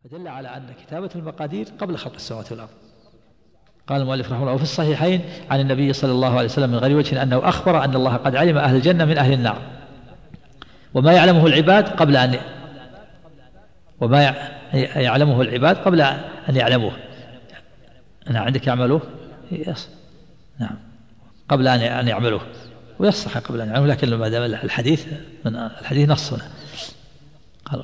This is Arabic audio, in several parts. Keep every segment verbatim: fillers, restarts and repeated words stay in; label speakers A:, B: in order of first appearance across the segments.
A: فدل على أن كتابة المقادير قبل خلق السماوات والأرض. قال المؤلف رحمه الله: وفي الصحيحين عن النبي صلى الله عليه وسلم من غير وجه أنه أخبر أن الله قد علم أهل الجنة من أهل النار وما يعلمه العباد قبل أن وما يعلمه العباد قبل أن يعلموه. أنا عندك يعملوه يص... نعم قبل أن يعملوه ويصح قبل أن يعملوه، لكن ما دام الحديث من الحديث نصنا. قال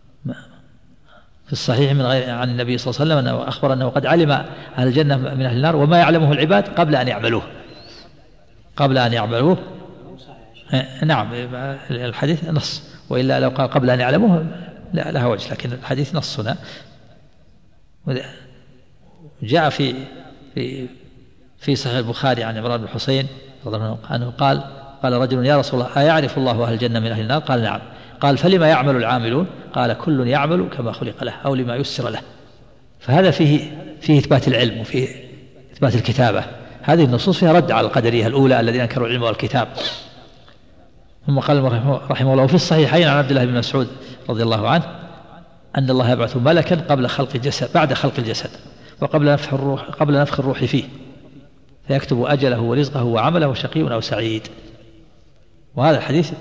A: في الصحيح من غير عن النبي صلى الله عليه وسلم أنه أخبر أنه قد علم أهل الجنة من أهل النار وما يعلمه العباد قبل أن يعملوه قبل أن يعملوه نعم الحديث نص، وإلا لو قال قبل أن يعلموه لا لها وجه، لكن الحديث نصنا. جاء في في في صحيح البخاري عن عمران بن حسين رضي الله عنه قال قال رجل: يا رسول الله أيعرف الله أهل الجنة من أهل النار؟ قال: نعم. قال: فلما يعمل العاملون؟ قال: كل يعمل كما خلق له أو لما يسر له. فهذا فيه فيه إثبات العلم وفيه إثبات الكتابة. هذه النصوص فيها رد على القدرية الأولى الذين أنكروا العلم والكتاب. ثم قال رحمه الله: وفي الصحيحين عن عبد الله بن مسعود رضي الله عنه أن الله يبعث ملكا قبل خلق الجسد بعد خلق الجسد وقبل نفخ الروح قبل نفخ الروح فيه فيكتب أجله ورزقه وعمله شقي أو سعيد. وهذا الحديث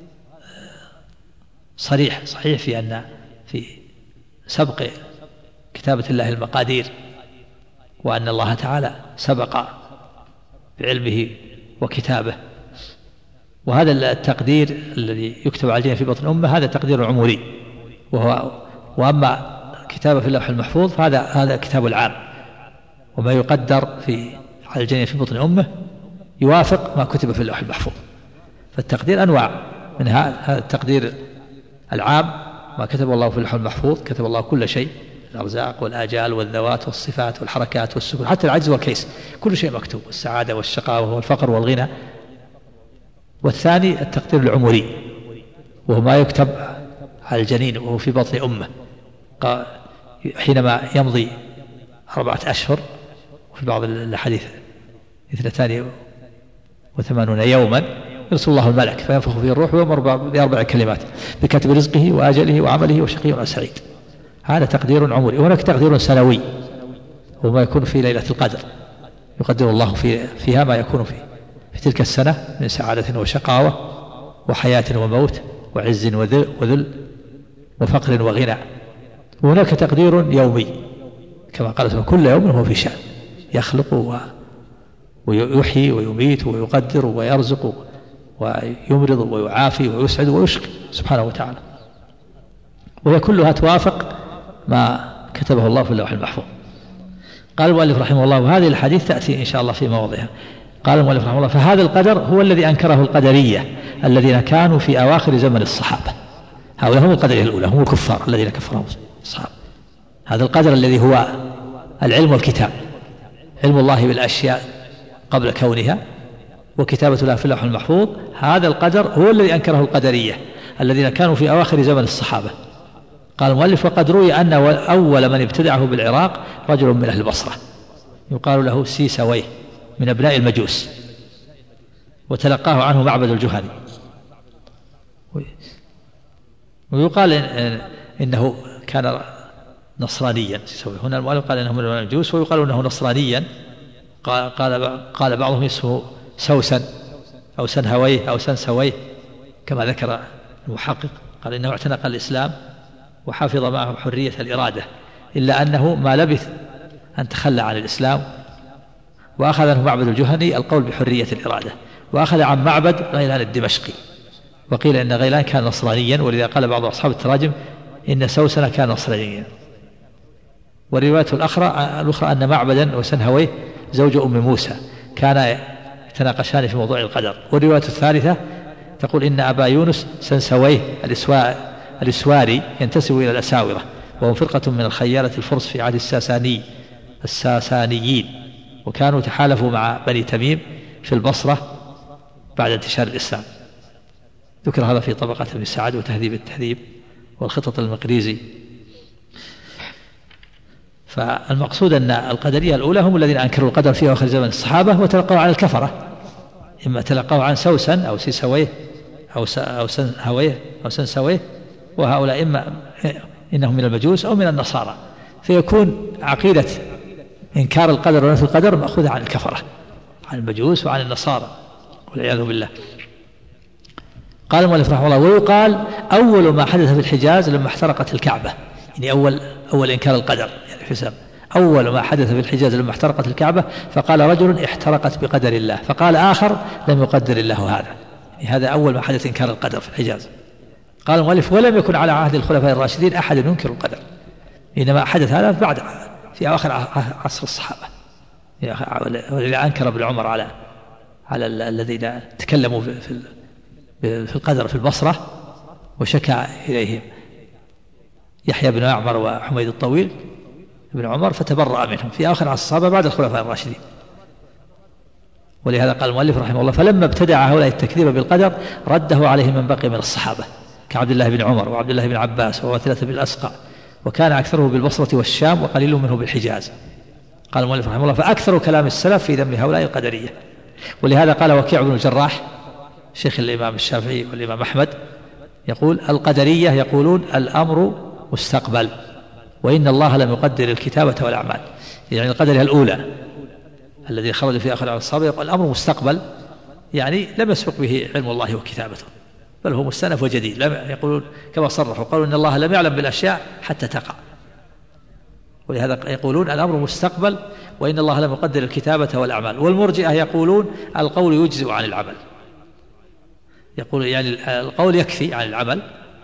A: صريح صحيح في أن في سبق كتابة الله المقادير، وأن الله تعالى سبق بعلمه وكتابه. وهذا التقدير الذي يكتب عليه في بطن أمه هذا تقدير عمري، وهو وأما كتابه في اللوح المحفوظ فهذا هذا كتاب العام، وما يقدر في على الجنين في بطن أمه يوافق ما كتب في اللوح المحفوظ. فالتقدير أنواع، من هذا التقدير العام ما كتب الله في اللوح المحفوظ، كتب الله كل شيء، الأرزاق والآجال والذوات والصفات والحركات والسكون حتى العجز والكيس، كل شيء مكتوب، السعادة والشقاوة والفقر والغنى. والثاني التقدير العمري، وهو ما يكتب على الجنين وهو في بطن أمه حينما يمضي أربعة أشهر، وفي بعض الحديث اثنتان وثمانون يوما يرسل الله الملك فينفخ فيه الروح ويؤمر بأربع كلمات: بكتب رزقه وآجله وعمله وشقي أو سعيد. هذا تقدير عمري. وهناك تقدير سنوي، وما يكون في ليلة القدر يقدر الله في فيها ما يكون فيه في تلك السنة من سعادة وشقاوة وحياة وموت وعز وذل وفقر وغنى. وهناك تقدير يومي كما قال كل يوم هو في شأن، يخلق ويحيي ويميت ويقدر ويرزق ويمرض ويعافي ويسعد ويشقي سبحانه وتعالى، وهي كلها توافق ما كتبه الله في اللوح المحفوظ. قال المؤلف رحمه الله: وهذه الحديث تأتي إن شاء الله في مواضعها. قال المؤلف رحمه الله: فهذا القدر هو الذي أنكره القدرية الذين كانوا في أواخر زمن الصحابة. هؤلاء هم القدرية الأولى، هم الكفار الذين كفرهم الصحابة. هذا القدر الذي هو العلم والكتاب، علم الله بالأشياء قبل كونها وكتابة الله في اللوح المحفوظ، هذا القدر هو الذي أنكره القدرية الذين كانوا في أواخر زمن الصحابة. قال المؤلف: وقد روي أن أول من ابتدعه بالعراق رجل من أهل البصرة يقال له سيسويه من أبناء المجوس، وتلقاه عنه معبد الجهني. ويقال إنه كان نصرانيا سيسويه، هنا المؤلف قال إنه من المجوس، ويقال إنه نصرانيا. قال قال بعضهم اسمه سوسن أو سنهويه أو سنسويه كما ذكر المحقق، قال إنه اعتنق الإسلام وحافظ معه حرية الإرادة، إلا أنه ما لبث أن تخلى عن الإسلام، وأخذ عنه معبد الجهني القول بحرية الإرادة، وأخذ عن معبد غيلان الدمشقي. وقيل إن غيلان كان نصرانيا، ولذا قال بعض أصحاب التراجم إن سوسن كان نصرانيا. والرواية الأخرى الأخرى أن معبدا وسنهويه زوج أم موسى كان يتناقشان في موضوع القدر. والرواية الثالثة تقول إن أبا يونس سنسويه الإسواري ينتسب إلى الأساورة، وهم فرقة من الخيالة الفرس في عهد الساساني الساسانيين، وكانوا تحالفوا مع بني تميم في البصرة بعد انتشار الإسلام. ذكر هذا في طبقة ابن سعد وتهذيب التهذيب والخطط المقريزي. فالمقصود أن القدرية الأولى هم الذين أنكروا القدر في آخر زمن الصحابة وتلقوا عن الكفرة، إما تلقوا عن سوسن أو سيسويه أو أو سنهويه أو سنسويه، وهؤلاء إما إنهم من المجوس أو من النصارى، فيكون عقيدة إنكار القدر ونفي القدر مأخوذة عن الكفرة، عن المجوس وعن النصارى والعياذ بالله. قال المؤلف رحمه الله: ويقال أول ما حدث في الحجاز لما احترقت الكعبة، يعني أول أول إنكار القدر، يعني حساب أول ما حدث في الحجاز لما احترقت الكعبة، فقال رجل: احترقت بقدر الله، فقال آخر: لم يقدر الله هذا. يعني هذا أول ما حدث إنكار القدر في الحجاز. قال المؤلف: ولم يكن على عهد الخلفاء الراشدين أحد ينكر القدر، إنما حدث هذا بعد في آخر عصر الصحابة، ولذا أنكر ابن عمر على على الذين تكلموا في في القدر في البصرة، وشكى إليهم يحيى بن أعمر وحميد الطويل ابن عمر، فتبرأ منهم في آخر عصر الصحابة بعد الخلفاء الراشدين. ولهذا قال المؤلف رحمه الله: فلما ابتدع هؤلاء التكذيب بالقدر رده عليه من بقي من الصحابة كعبد الله بن عمر وعبد الله بن عباس وواثلة بن الأسقع، وكان أكثره بالبصرة والشام وقليل منه بالحجاز. قال المؤلف رحمه الله: فأكثر كلام السلف في ذم هؤلاء القدرية. ولهذا قال وكيع بن الجراح شيخ الإمام الشافعي والإمام أحمد، يقول: القدرية يقولون الأمر مستقبل، وإن الله لم يقدر الكتابة والأعمال. يعني القدرية الأولى الذي خرج في آخر الصحابة يقول الأمر مستقبل، يعني لم يسبق به علم الله وكتابته، بل هو مستأنف وجديد. لم يقولون كما صرحوا، قالوا إن الله لم يعلم بالأشياء حتى تقع. ولهذا يقولون الأمر مستقبل، وإن الله لم يقدر الكتابة والأعمال. والمرجئة يقولون القول يجزئ عن العمل، يقول يعني القول يكفي عن العمل،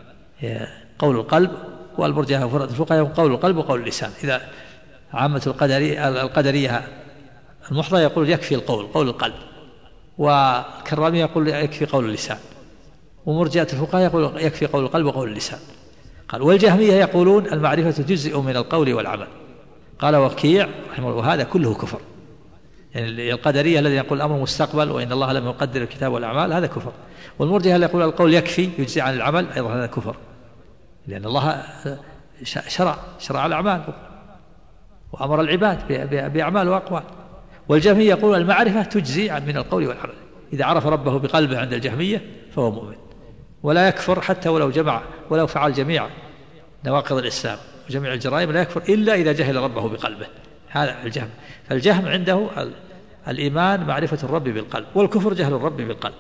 A: قول القلب. والمرجئة الفقهاء قول القلب وقول اللسان. إذا عامة القدرية القدرية المحضة يقول يكفي القول قول القلب، والكرامي يقول يكفي قول اللسان، ومرجئة الفقهاء يقول يكفي قول القلب وقول اللسان. قال والجهمية يقولون المعرفة تجزئ من القول والعمل. قال وكيع رحمه الله: وهذا كله كفر. يعني القدرية الذي يقول الأمر مستقبل وإن الله لم يقدر الكتاب والأعمال هذا كفر، والمرجئة الذي يقول القول يكفي يجزئ عن العمل أيضا هذا كفر، لأن الله شرع شرع الأعمال وأمر العباد بأعمال وأقوال. والجهمية يقول المعرفة تجزي من القول والعمل، إذا عرف ربه بقلبه عند الجهمية فهو مؤمن، ولا يكفر حتى ولو جمع ولو فعل جميع نواقض الإسلام وجميع الجرائم لا يكفر إلا إذا جهل ربه بقلبه. هذا الجهم. فالجهم عنده الإيمان معرفة الرب بالقلب، والكفر جهل الرب بالقلب.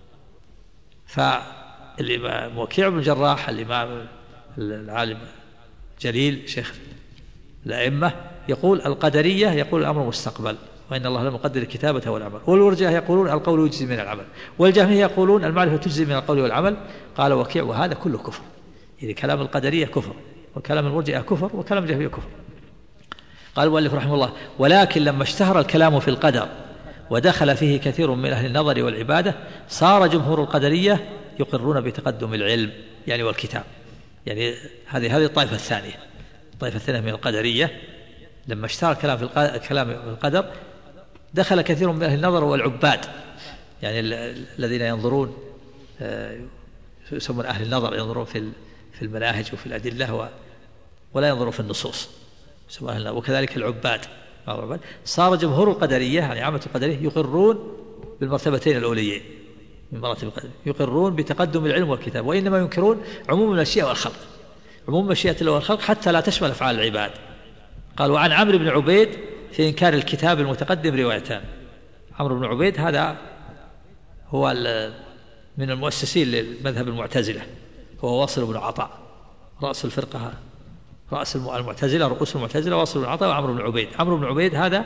A: فالإمام وكيع بن الجراح الإمام العالم جليل شيخ الأئمة يقول القدرية يقول الأمر مستقبل وإن الله لم يقدر الكتابة والعمل. والمرجئة يقولون القول يجزي من العمل. والجهمية يقولون المعرفة تجزي من القول والعمل. قال وكيع وهذا كله كفر. يعني كلام القدرية كفر، وكلام المرجئة كفر، وكلام الجهمية كفر. قال المؤلف رحمه الله: ولكن لما اشتهر الكلام في القدر ودخل فيه كثير من أهل النظر والعبادة صار جمهور القدرية يقرون بتقدم العلم يعني والكتاب. يعني هذه هذه الطائفة الثانية، الطائفة الثانية من القدرية لما اشتهر الكلام في الكلام في القدر دخل كثير من أهل النظر والعباد، يعني الذين ينظرون يسمون أهل النظر، ينظرون في في المناهج وفي الأدلة ولا ينظرون في النصوص، وكذلك العباد. صار جمهور القدرية يعني عامة القدرية يقرون بالمرتبتين الأوليين من مراتب القدر، يقرون بتقدم العلم والكتاب، وإنما ينكرون عموم المشيئة والخلق، عموم مشيئة الله والخلق حتى لا تشمل أفعال العباد. قال وعن عمرو بن عبيد في إنكار الكتاب المتقدم روايتان. عمرو بن عبيد هذا هو من المؤسسين للمذهب المعتزلة، هو واصل بن عطاء رأس الفرقة، رأس المعتزلة، رؤوس المعتزلة واصل بن عطاء وعمرو بن عبيد. عمرو بن عبيد هذا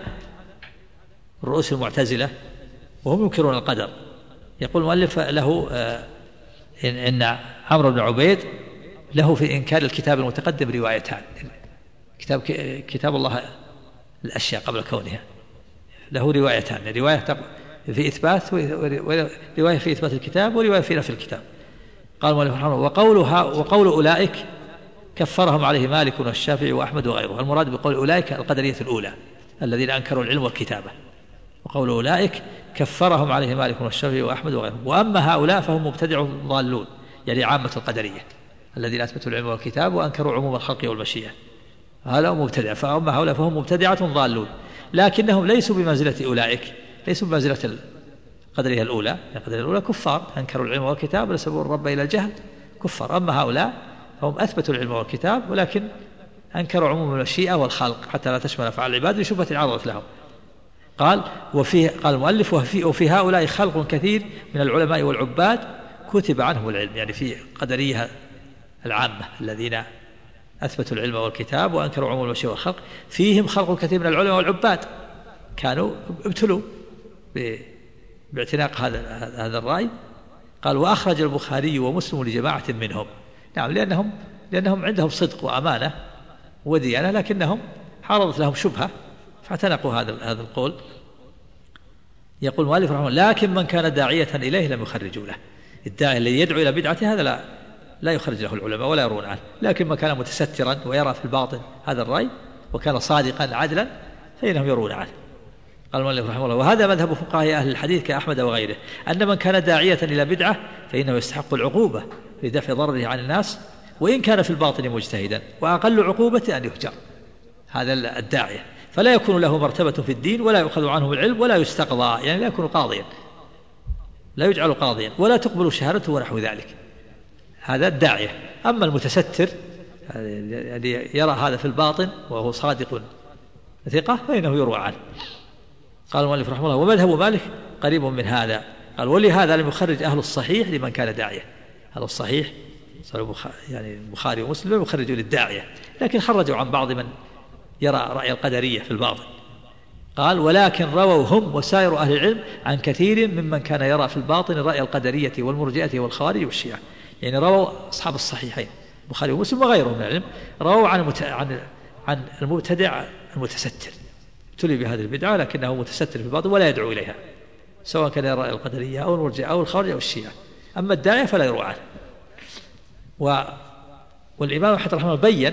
A: رؤوس المعتزلة وهم ينكرون القدر. يقول المؤلف له إن, إن عمرو بن عبيد له في إنكار الكتاب المتقدم روايتان. كتاب كتاب الله الأشياء قبل كونها له روايتان، رواية في إثبات ورواية في إثبات الكتاب ورواية في نفي الكتاب. قال المؤلف رحمه الله: وقولها وقول أولئك كفرهم عليه مالك والشافعي وأحمد وغيره. المراد بقول أولئك القدرية الأولى الذين أنكروا العلم والكتابة، وقول أولئك كفرهم عليه مالك والشافعي وأحمد وغيره. وأما هؤلاء فهم مبتدع ضالون، يعني عامة القدرية الذين أثبتوا العلم والكتاب وأنكروا عموم الخلق والمشيئة، هؤلاء مبتدع. فأما هؤلاء فهم مبتدعة ضالون، لكنهم ليسوا بمنزلة أولئك، ليسوا بمنزلة القدرية الأولى. القدرية الأولى كفار أنكروا العلم والكتاب ونسبوا الرب إلى الجهل، كفار. أما هؤلاء فهم أثبتوا العلم والكتاب ولكن أنكروا عموم المشيئة والخلق حتى لا تشمل أفعال العباد لشبهة عرضت لهم. قال وفيه قال المؤلف وفي, وفي هؤلاء خلق كثير من العلماء والعباد كتب عنهم العلم، يعني في قدرية العامة الذين أثبتوا العلم والكتاب وأنكروا عموم المشيئة والخلق فيهم خلق كثير من العلماء والعباد كانوا ابتلوا باعتناق هذا هذا الرأي. قال وأخرج البخاري ومسلم لجماعة منهم، نعم لأنهم لأنهم عندهم صدق وأمانة وديانة لكنهم عرضت لهم شبهة فاعتنقوا هذا هذا القول. يقول المؤلف رحمه الله لكن من كان داعية إليه لم يخرجوا له، الداعي الذي يدعو إلى بدعته هذا لا لا يخرج له العلماء ولا يرون عنه، لكن من كان متسترا ويرى في الباطن هذا الرأي وكان صادقا عدلا فإنهم يرون عنه. قال المؤلف رحمه الله وهذا مذهب فقهاء أهل الحديث كأحمد وغيره أن من كان داعية إلى بدعة فإنه يستحق العقوبة لدفع ضرره عن الناس وإن كان في الباطن مجتهدا، وأقل عقوبة أن يهجر هذا الداعية، فلا يكون له مرتبة في الدين ولا يؤخذ عنه العلم ولا يستقضى، يعني لا يكون قاضيا لا يجعل قاضيا ولا تقبل شهادته ونحو ذلك، هذا الداعية. أما المتستر يعني يرى هذا في الباطن وهو صادق ثقة فإنه يروى عنه. قال المؤلف رحمه الله ومذهب مالك قريب من هذا. قال ولهذا لم يخرج أهل الصحيح لمن كان داعية، أهل الصحيح يعني البخاري ومسلم لم يخرجوا للداعية لكن خرجوا عن بعض من يرى رأي القدرية في الباطن. قال ولكن رووا هم وسائر أهل العلم عن كثير ممن كان يرى في الباطن رأي القدرية والمرجئة والخوارج والشيعة، يعني رووا أصحاب الصحيحين البخاري ومسلم وغيرهم من العلم رووا عن المت... عن عن المبتدع المتستر ابتلي بهذه البدعة لكنه متستر في الباطن ولا يدعو إليها سواء كان يرى رأي القدرية أو المرجئة أو الخوارج أو الشيعة. أما الداعية فلا يروى عنه. و... والإمام أحمد رحمه الله بين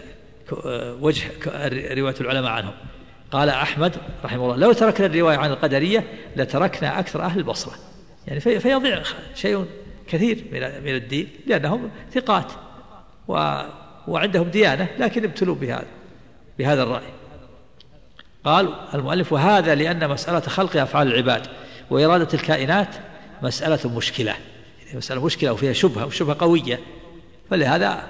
A: وجه رواية العلماء عنهم. قال أحمد رحمه الله لو تركنا الرواية عن القدرية لتركنا أكثر أهل البصرة، يعني في فيضيع شيء كثير من الدين لأنهم ثقات و... وعندهم ديانة لكن ابتلوا بهذا بهذا الرأي. قال المؤلف وهذا لأن مسألة خلق أفعال العباد وإرادة الكائنات مسألة مشكلة، يعني مسألة مشكلة وفيها شبهة وشبهة قوية، فلهذا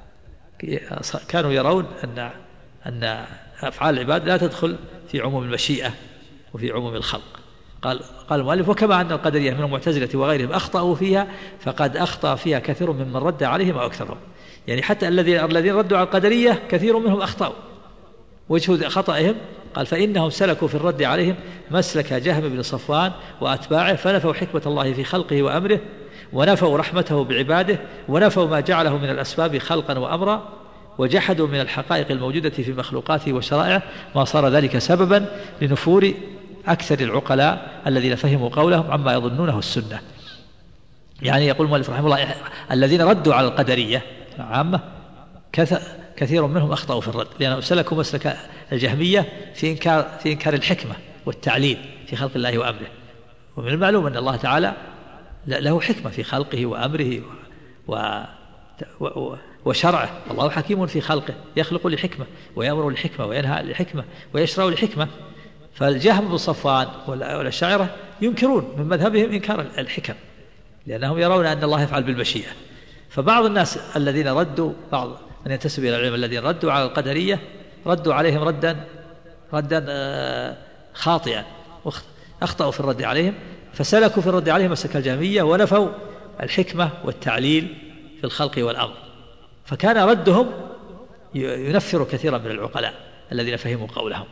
A: كانوا يرون أن أن أفعال العباد لا تدخل في عموم المشيئة وفي عموم الخلق. قال قال المؤلف وكما أن القدرية من المعتزلة وغيرهم أخطأوا فيها فقد أخطأ فيها كثير ممن رد عليهم أو أكثرهم، يعني حتى الذين الذين ردوا على القدرية كثير منهم أخطأوا. وجه خطأهم قال فإنهم سلكوا في الرد عليهم مسلك جهم بن صفوان وأتباعه فنفوا حكمة الله في خلقه وأمره ونفوا رحمته بعباده ونفوا ما جعله من الأسباب خلقا وأمرا وجحدوا من الحقائق الموجودة في مخلوقاته وشرائعه ما صار ذلك سببا لنفور أكثر العقلاء الذين فهموا قولهم عما يظنونه السنة. يعني يقول المؤلف رحمه الله الذين ردوا على القدرية عامة كثير منهم أخطأوا في الرد لأنهم سلكوا مسلك الجهمية في إنكار في إنكار الحكمة والتعليل في خلق الله وأمره. ومن المعلوم أن الله تعالى له حكمة في خلقه وأمره و... و... وشرعه، الله حكيم في خلقه يخلق لحكمة ويأمر لحكمة وينهى لحكمة ويشرع لحكمة. فالجهم بن صفوان والأشاعرة ينكرون من مذهبهم إنكار الحكم لأنهم يرون أن الله يفعل بالمشيئة. فبعض الناس الذين ردوا بعض من ينتسب إلى العلم الذين ردوا على القدرية ردوا عليهم ردا ردا خاطئا أخطأوا في الرد عليهم فسلكوا في الرد عليهم مسلك الجهمية ونفوا الحكمة والتعليل في الخلق والأمر، فكان ردهم ينفر كثيرا من العقلاء الذين فهموا قولهم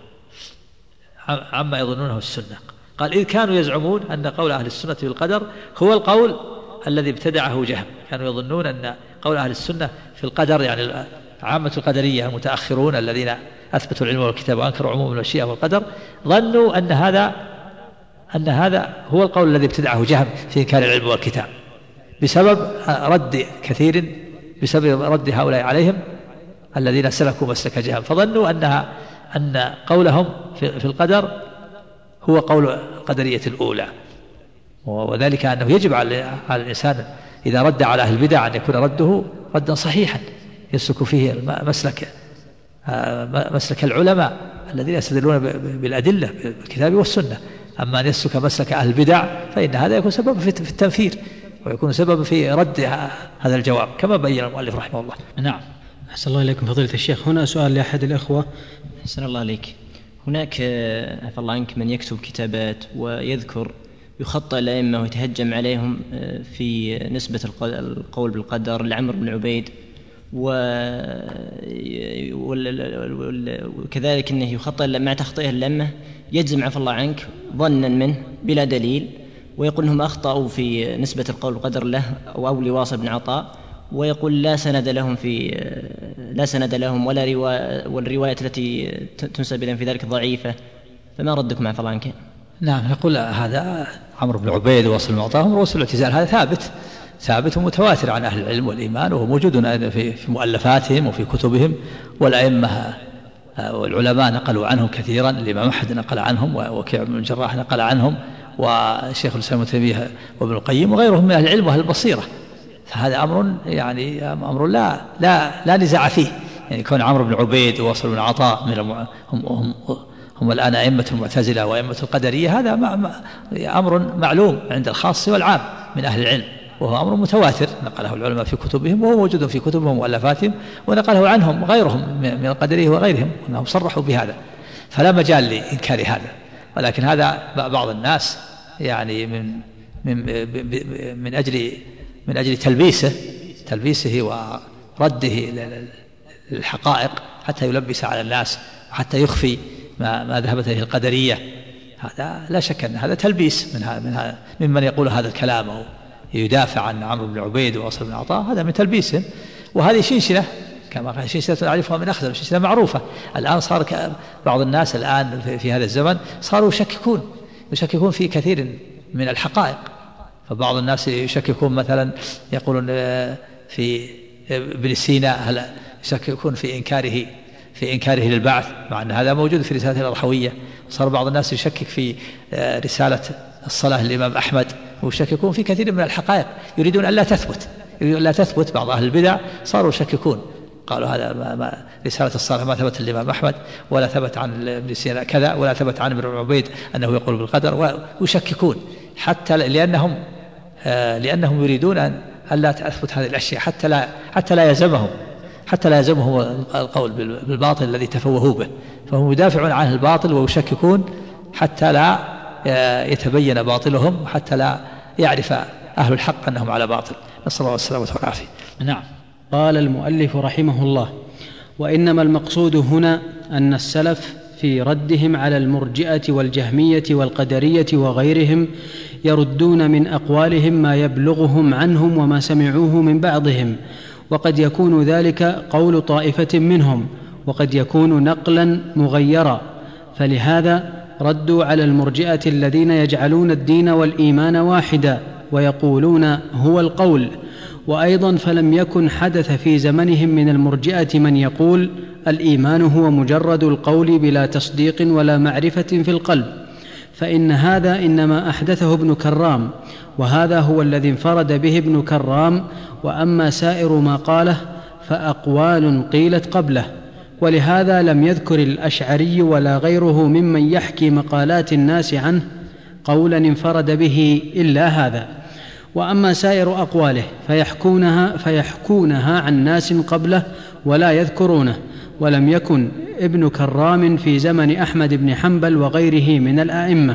A: عما يظنونه السنة. قال إذ كانوا يزعمون أن قول أهل السنة بالقدر هو القول الذي ابتدعه جهم، كانوا يظنون أن قول أهل السنة في القدر يعني عامة القدرية المتأخرون الذين أثبتوا العلم والكتاب وأنكروا عموم المشيئة والقدر ظنوا أن هذا أن هذا هو القول الذي ابتدعه جهم في إنكار العلم والكتاب بسبب رد كثير بسبب رد هؤلاء عليهم الذين سلكوا مسلك جهم، فظنوا أنها أن قولهم في القدر هو قول القدرية الأولى، وذلك أنه يجب على الإنسان إذا رد على أهل البدع أن يكون رده ردا صحيحا يسلك فيه مسلك مسلك العلماء الذين يستدلون بالأدلة بالكتاب والسنة. أما أن يسلك مسلك أهل البدع فإن هذا يكون سبب في التنفير ويكون سبب في رد هذا الجواب كما بين المؤلف رحمه الله.
B: نعم. أحسن الله إليكم فضيلة الشيخ. هنا سؤال لأحد الأخوة.
C: أحسن الله عليك. هناك عفى الله عنك من يكتب كتابات ويذكر يخطئ الأئمة ويتهجم عليهم في نسبة القول بالقدر لعمرو بن عبيد، وكذلك أنه يخطئ مع تخطئه الأئمة يجزم عفى الله عنك ظنا منه بلا دليل، ويقول أنهم أخطأوا في نسبة القول بالقدر له أو لواصل بن عطاء، ويقول لا سند لهم في لا سند لهم ولا رواية، والرواية التي تنسب إليهم في ذلك ضعيفة، فما ردكم عفى الله عنك؟
A: نعم، نقول هذا عمرو بن عبيد وواصل بن عطاء هم رؤوس الاعتزال، هذا ثابت ثابت ومتواتر عن أهل العلم والإيمان، وهو موجود في مؤلفاتهم وفي كتبهم، والأئمة والعلماء نقلوا عنهم كثيرا، الإمام أحمد نقل عنهم، ووكيع بن الجراح نقل عنهم، وشيخ الإسلام ابن تيمية وابن القيم وغيرهم من أهل العلم وأهل البصيرة. فهذا أمر يعني أمر لا لا لا نزاع فيه، يعني كون عمرو بن عبيد وواصل بن عطاء من الم... هم, هم هم الآن أئمة المعتزلة وأئمة القدرية، هذا أمر معلوم عند الخاص والعام من أهل العلم، وهو أمر متواتر نقله العلماء في كتبهم، وهو موجود في كتبهم ومؤلفاتهم، ونقله عنهم غيرهم من القدرية وغيرهم أنهم صرحوا بهذا، فلا مجال لإنكار هذا. ولكن هذا بعض الناس يعني من من من أجل من أجل تلبيسه تلبيسه ورده للحقائق حتى يلبس على الناس وحتى يخفي ما ما ذهبت إليه القدرية، هذا لا شك أن هذا تلبيس من هذا من هذا ممن يقول هذا الكلام أو يدافع عن عمرو بن عبيد وواصل بن عطاء، هذا من تلبيسهم. وهذه شنشنة كما قال شنشنة نعرفها من أخذ، شنشنة معروفة. الآن صار بعض الناس الآن في, في هذا الزمن صاروا يشككون يشككون في كثير من الحقائق، فبعض الناس يشككون مثلا يقولون في ابن سينا هل يشككون في إنكاره في إنكاره للبعث، مع أن هذا موجود في رسالة الأرحوية. صار بعض الناس يشكك في رسالة الصلاة للإمام أحمد، ويشككون في كثير من الحقائق، يريدون أن لا تثبت يريدون أن لا تثبت بعض أهل البدع صاروا يشككون، قالوا هذا ما ما رسالة الصلاة ما ثبت للإمام أحمد، ولا ثبت عن ابن سينا كذا، ولا ثبت عن ابن عبيد أنه يقول بالقدر، ويشككون حتى لأنهم آه لأنهم يريدون أن لا تثبت هذه الأشياء، حتى لا حتى لا يلزمهم حتى لا يلزمهم القول بالباطل الذي تفوهوا به، فهم يدافعون عن الباطل ويشككون حتى لا يتبين باطلهم، وحتى لا يعرف أهل الحق أنهم على باطل. نسأل الله السلامة والعافية.
B: نعم. قال المؤلف رحمه الله: وإنما المقصود هنا أن السلف في ردهم على المرجئة والجهمية والقدرية وغيرهم يردون من أقوالهم ما يبلغهم عنهم وما سمعوه من بعضهم، وقد يكون ذلك قول طائفة منهم، وقد يكون نقلا مغيرا، فلهذا ردوا على المرجئة الذين يجعلون الدين والإيمان واحدا ويقولون هو القول. وأيضا فلم يكن حدث في زمنهم من المرجئة من يقول الإيمان هو مجرد القول بلا تصديق ولا معرفة في القلب، فإن هذا إنما أحدثه ابن كرام، وهذا هو الذي انفرد به ابن كرام، وأما سائر ما قاله فأقوال قيلت قبله. ولهذا لم يذكر الأشعري ولا غيره ممن يحكي مقالات الناس عنه قولا انفرد به إلا هذا. وأما سائر أقواله فيحكونها, فيحكونها عن ناس قبله ولا يذكرونه، ولم يكن ابن كرام في زمن أحمد بن حنبل وغيره من الأئمة،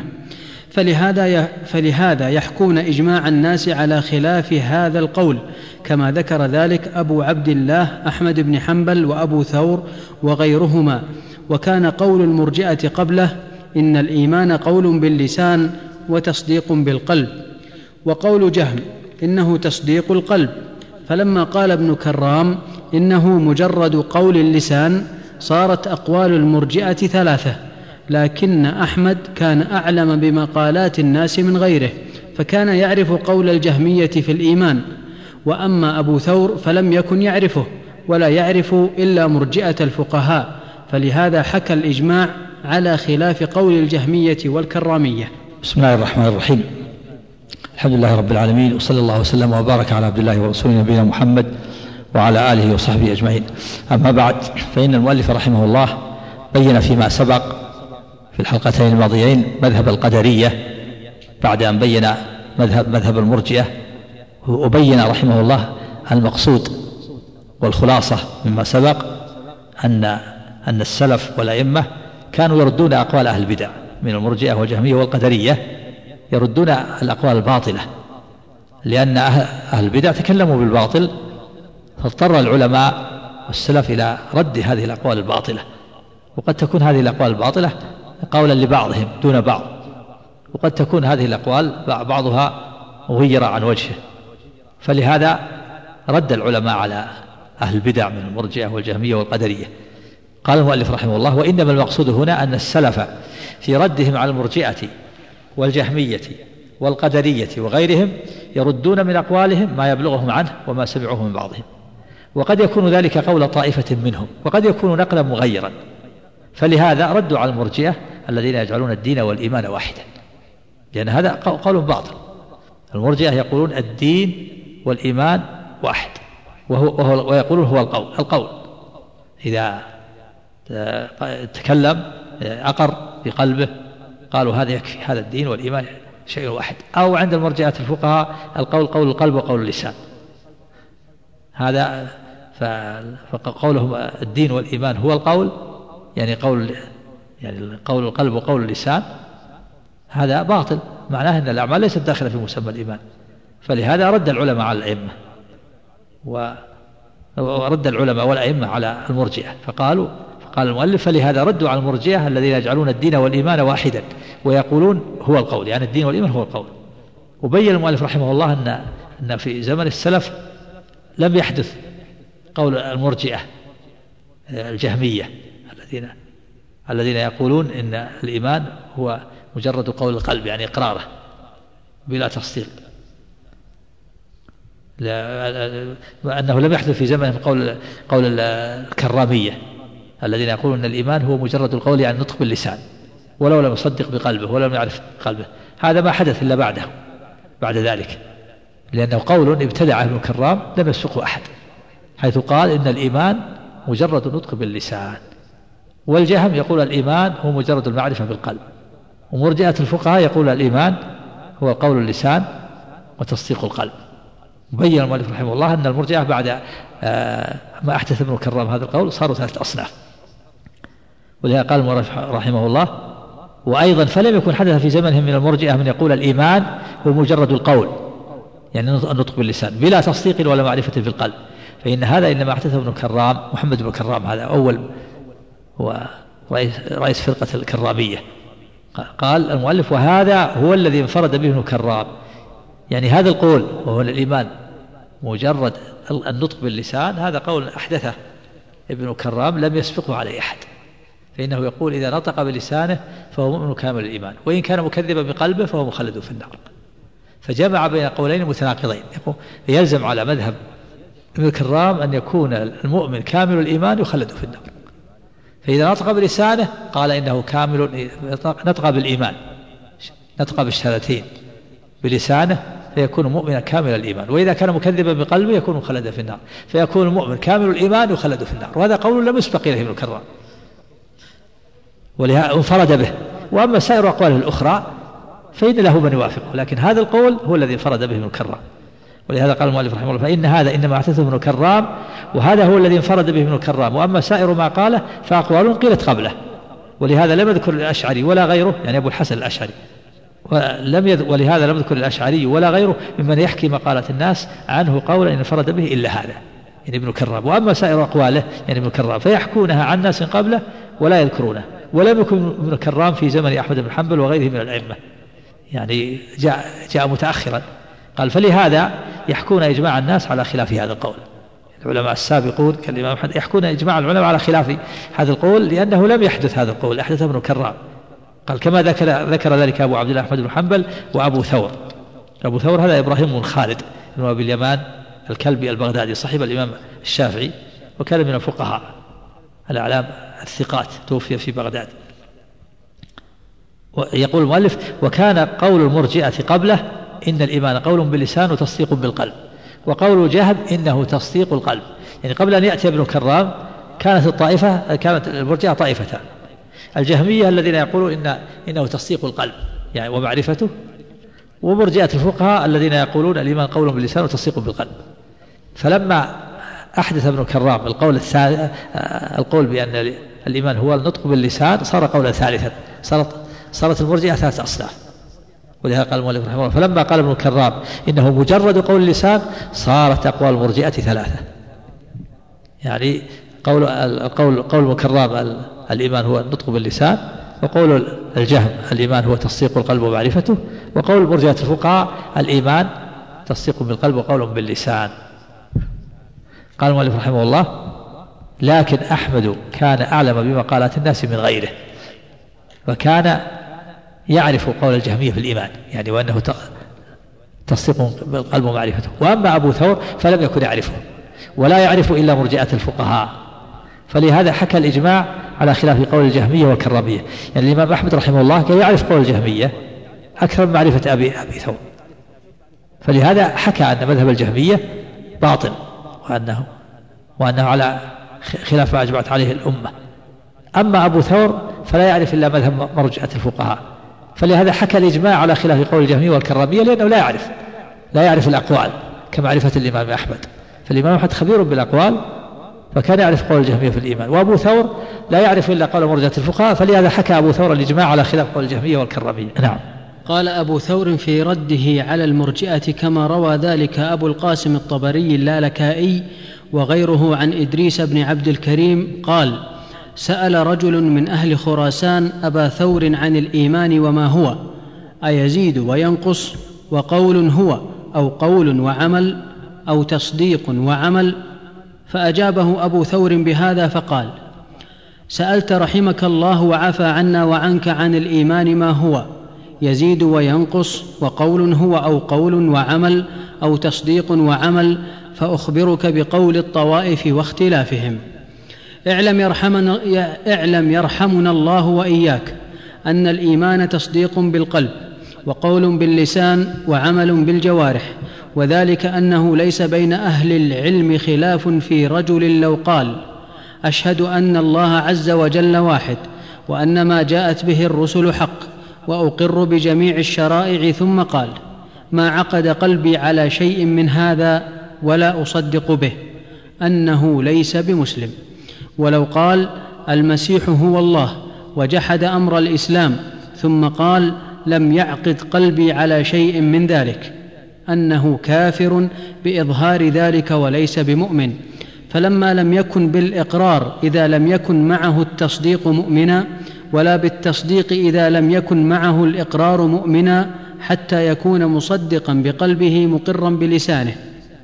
B: فلهذا فلهذا يحكون إجماع الناس على خلاف هذا القول، كما ذكر ذلك أبو عبد الله أحمد بن حنبل وأبو ثور وغيرهما. وكان قول المرجئة قبله إن الإيمان قول باللسان وتصديق بالقلب، وقول جهم إنه تصديق القلب. فلما قال ابن كرام إنه مجرد قول اللسان صارت أقوال المرجئة ثلاثة، لكن أحمد كان أعلم بمقالات الناس من غيره، فكان يعرف قول الجهمية في الإيمان، وأما أبو ثور فلم يكن يعرفه ولا يعرف إلا مرجئة الفقهاء، فلهذا حكى الإجماع على خلاف قول الجهمية والكرامية.
A: بسم الله الرحمن الرحيم. الحمد لله رب العالمين، وصلى الله وسلم وبارك على عبد الله ورسوله نبينا محمد وعلى آله وصحبه أجمعين. أما بعد، فإن المؤلف رحمه الله بين فيما سبق في الحلقتين الماضيين مذهب القدرية بعد أن بين مذهب مذهب المرجئة وبين رحمه الله المقصود والخلاصة مما سبق أن أن السلف والأئمة كانوا يردون أقوال أهل البدع من المرجئة والجهمية والقدرية، يردون الأقوال الباطلة، لأن أهل البدع تكلموا بالباطل، فاضطر العلماء والسلف إلى رد هذه الأقوال الباطلة. وقد تكون هذه الأقوال الباطلة قولا لبعضهم دون بعض، وقد تكون هذه الأقوال بعضها مغيرة عن وجهه، فلهذا رد العلماء على أهل البدع من المرجئة والجهمية والقدرية. قال المؤلف رحمه الله: وإنما المقصود هنا أن السلف في ردهم على المرجئة والجهمية والقدرية وغيرهم يردون من أقوالهم ما يبلغهم عنه وما سمعوه من بعضهم، وقد يكون ذلك قول طائفة منهم، وقد يكون نقلا مغيرا، فلهذا ردوا على المرجئة الذين يجعلون الدين والإيمان واحدا، لأن هذا قول باطل. المرجئة يقولون الدين والإيمان واحد، وهو, وهو ويقولون هو القول القول إذا تكلم أقر بقلبه قالوا هذا يكفي، هذا الدين والإيمان شيء واحد. أو عند المرجئة الفقهاء القول قول القلب وقول اللسان، هذا فقولهم الدين والإيمان هو القول، يعني قول يعني قول القلب وقول اللسان، هذا باطل، معناه أن الأعمال ليست داخلة في مسمى الإيمان. فلهذا رد العلماء على الأئمة ورد العلماء والأئمة على المرجئة، فقالوا فقال المؤلف: فلهذا ردوا على المرجئة الذين يجعلون الدين والإيمان واحدا ويقولون هو القول، يعني الدين والإيمان هو القول. وبين المؤلف رحمه الله أن أن في زمن السلف لم يحدث قول المرجئة الجهمية الذين الذين يقولون إن الإيمان هو مجرد قول القلب، يعني إقراره بلا تصديق، أنه لم يحدث في زمنهم قول قول الكرامية الذين يقولون أن الإيمان هو مجرد القول، يعني النطق باللسان ولو لم يصدق بقلبه ولو لم يعرف قلبه. هذا ما حدث إلا بعده بعد ذلك، لأنه قول ابتدعه ابن كرام لم يسبقه أحد، حيث قال إن الإيمان مجرد النطق باللسان. والجهم يقول الإيمان هو مجرد المعرفة بالقلب، ومرجئة الفقهاء يقول الإيمان هو قول اللسان وتصديق القلب. بين المؤلف رحمه الله أن المرجئة بعد ما أحدث ابن كرام هذا القول صاروا ثلاثة أصناف. ولهذا قال المؤلف رحمه الله: وأيضا فلم يكن حدث في زمنهم من المرجئة من يقول الإيمان هو مجرد القول، يعني النطق باللسان بلا تصديق ولا معرفة في القلب، فإن هذا إنما أحدثه ابن كرام، محمد بن كرام، هذا أول هو رئيس, رئيس فرقة الكرامية. قال المؤلف: وهذا هو الذي انفرد به ابن كرام، يعني هذا القول وهو الإيمان مجرد النطق باللسان، هذا قول أحدثه ابن كرام لم يسبقه عليه أحد، فإنه يقول إذا نطق بلسانه فهو مؤمن كامل الإيمان، وإن كان مكذبا بقلبه فهو مخلد في النار. فجمع بين قولين متناقضين، يلزم على مذهب ابن كرام أن يكون المؤمن كامل الإيمان يخلد في النار، فإذا نطق بلسانه قال إنه كامل، نطق بالإيمان، نطق بالشهادتين بلسانه فيكون مؤمنا كامل الإيمان، وإذا كان مكذبا بقلبه يكون مخلدا في النار، فيكون المؤمن كامل الإيمان يخلد في النار. وهذا قول لم يسبق إليه ابن كرام ولهذا انفرد به. وأما سائر أقواله الأخرى فإن له من يوافقه، لكن هذا القول هو الذي انفرد به ابن كرام. ولهذا قال المؤلف رحمه الله: فإن هذا إنما احدثه ابن كرام، وهذا هو الذي انفرد به ابن كرام، وأما سائر ما قاله فأقوال قيلت قبله. ولهذا لم يذكر الأشعري ولا غيره، يعني أبو الحسن الأشعري، ولم يذ... ولهذا لم يذكر الأشعري ولا غيره ممن يحكي مقالة الناس عنه قولا إن انفرد به إلا هذا، يعني ابن كرام. وأما سائر أقواله يعني ابن كرام فيحكونها عن ناس قبله ولا يذكرونه، ولم يكن ابن كرام في زمن أحمد بن حنبل وغيره من الأئمة، يعني جاء, جاء متأخرا. قال: فلهذا يحكون إجماع الناس على خلاف هذا القول. العلماء السابقون كالإمام أحمد يحكون إجماع العلماء على خلاف هذا القول، لأنه لم يحدث هذا القول، أحدثه ابن كرام. قال: كما ذكر, ذكر ذلك أبو عبد الله أحمد بن حنبل وأبو ثور. أبو ثور هذا إبراهيم بن خالد بن أبي اليمان الكلبي البغدادي، صاحب الإمام الشافعي، وكان من الفقهاء الأعلام الثقات، توفي في بغداد. يقول المؤلف: وكان قول المرجئة قبله إن الإيمان قول باللسان وتصديق بالقلب، وقول الجهم إنه تصديق القلب. يعني قبل أن يأتي ابن كرام كانت الطائفة كانت المرجئة طائفتان: الجهمية الذين يقولون إن إنه تصديق القلب يعني ومعرفته، ومرجئة الفقهاء الذين يقولون الإيمان قول باللسان وتصديق بالقلب. فلما أحدث ابن كرام القول الثالث القول بأن الإيمان هو النطق باللسان صار قولا ثالثا، صارت صارت المرجئة ثلاثة أصناف. ولهذا قال المؤلف رحمه الله فلما قال ابن كرام إنه مجرد قول اللسان صارت أقوال المرجئة ثلاثة. يعني قول القول قول ابن كرام الإيمان هو النطق باللسان، وقول الجهم الإيمان هو تصديق القلب ومعرفته، وقول مرجئة الفقهاء الإيمان تصديق بالقلب وقول باللسان. قال المؤلف رحمه الله لكن أحمد كان أعلم بمقالات الناس من غيره، وكان يعرف قول الجهمية في الإيمان يعني وأنه تصديق بالقلب ومعرفته. وأما أبو ثور فلم يكن يعرفه ولا يعرف إلا مرجئة الفقهاء، فلهذا حكى الإجماع على خلاف قول الجهمية والكرامية. يعني الإمام أحمد رحمه الله كان يعرف قول الجهمية أكثر من معرفة أبي, أبي ثور، فلهذا حكى أن مذهب الجهمية باطل وأنه, وأنه على خلاف ما أجمعت عليه الأمة. أما أبو ثور فلا يعرف إلا مذهب مرجئة الفقهاء، فلهذا حكى الإجماع على خلاف قول الجهمية والكرامية لأنه لا يعرف لا يعرف الأقوال كمعرفة الإمام أحمد. فالإمام أحمد خبير بالأقوال فكان يعرف قول الجهمية في الإيمان، وأبو ثور لا يعرف إلا قول مرجئة الفقهاء، فلهذا حكى أبو ثور الإجماع على خلاف قول الجهمية والكرامية. نعم.
B: قال أبو ثور في رده على المرجئة كما روى ذلك أبو القاسم الطبري اللالكائي وغيره عن إدريس بن عبد الكريم قال سأل رجل من أهل خراسان أبا ثور عن الإيمان وما هو، أيزيد وينقص وقول هو أو قول وعمل أو تصديق وعمل؟ فأجابه أبو ثور بهذا فقال سألت رحمك الله وعفى عنا وعنك عن الإيمان ما هو، يزيد وينقص وقول هو أو قول وعمل أو تصديق وعمل، فأخبرك بقول الطوائف واختلافهم. اعلم يرحمنا, اعلم يرحمنا الله وإياك أن الإيمان تصديق بالقلب وقول باللسان وعمل بالجوارح، وذلك أنه ليس بين أهل العلم خلاف في رجل لو قال أشهد أن الله عز وجل واحد وأن ما جاءت به الرسل حق وأقر بجميع الشرائع، ثم قال ما عقد قلبي على شيء من هذا ولا أصدق به، أنه ليس بمسلم. ولو قال المسيح هو الله وجحد أمر الإسلام ثم قال لم يعقد قلبي على شيء من ذلك، أنه كافر بإظهار ذلك وليس بمؤمن. فلما لم يكن بالإقرار إذا لم يكن معه التصديق مؤمنا، ولا بالتصديق إذا لم يكن معه الإقرار مؤمنا، حتى يكون مصدقا بقلبه مقرا بلسانه.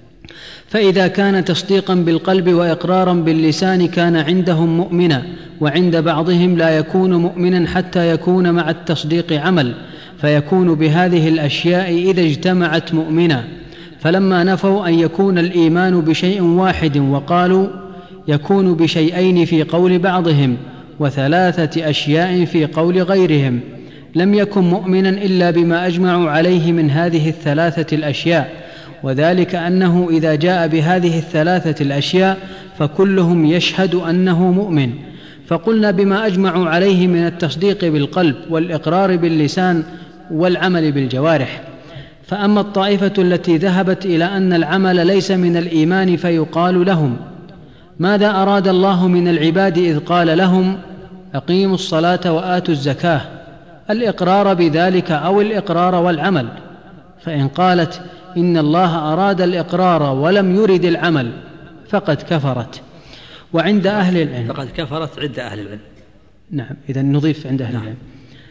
B: فإذا كان تصديقا بالقلب وإقرارا باللسان كان عندهم مؤمنا، وعند بعضهم لا يكون مؤمنا حتى يكون مع التصديق عمل، فيكون بهذه الأشياء إذا اجتمعت مؤمنا. فلما نفوا أن يكون الإيمان بشيء واحد وقالوا يكون بشيئين في قول بعضهم وثلاثة أشياء في قول غيرهم، لم يكن مؤمنا إلا بما أجمعوا عليه من هذه الثلاثة الأشياء، وذلك أنه إذا جاء بهذه الثلاثة الأشياء فكلهم يشهد أنه مؤمن. فقلنا بما أجمعوا عليه من التصديق بالقلب والإقرار باللسان والعمل بالجوارح. فأما الطائفة التي ذهبت إلى أن العمل ليس من الإيمان فيقال لهم ماذا أراد الله من العباد إذ قال لهم أقيموا الصلاة وآتوا الزكاة، الإقرار بذلك أو الإقرار والعمل؟ فإن قالت إن الله أراد الإقرار ولم يرد العمل فقد كفرت. وعند أهل العلم
A: فقد كفرت عند أهل العلم.
B: نعم، إذن نضيف عند أهل نعم. العلم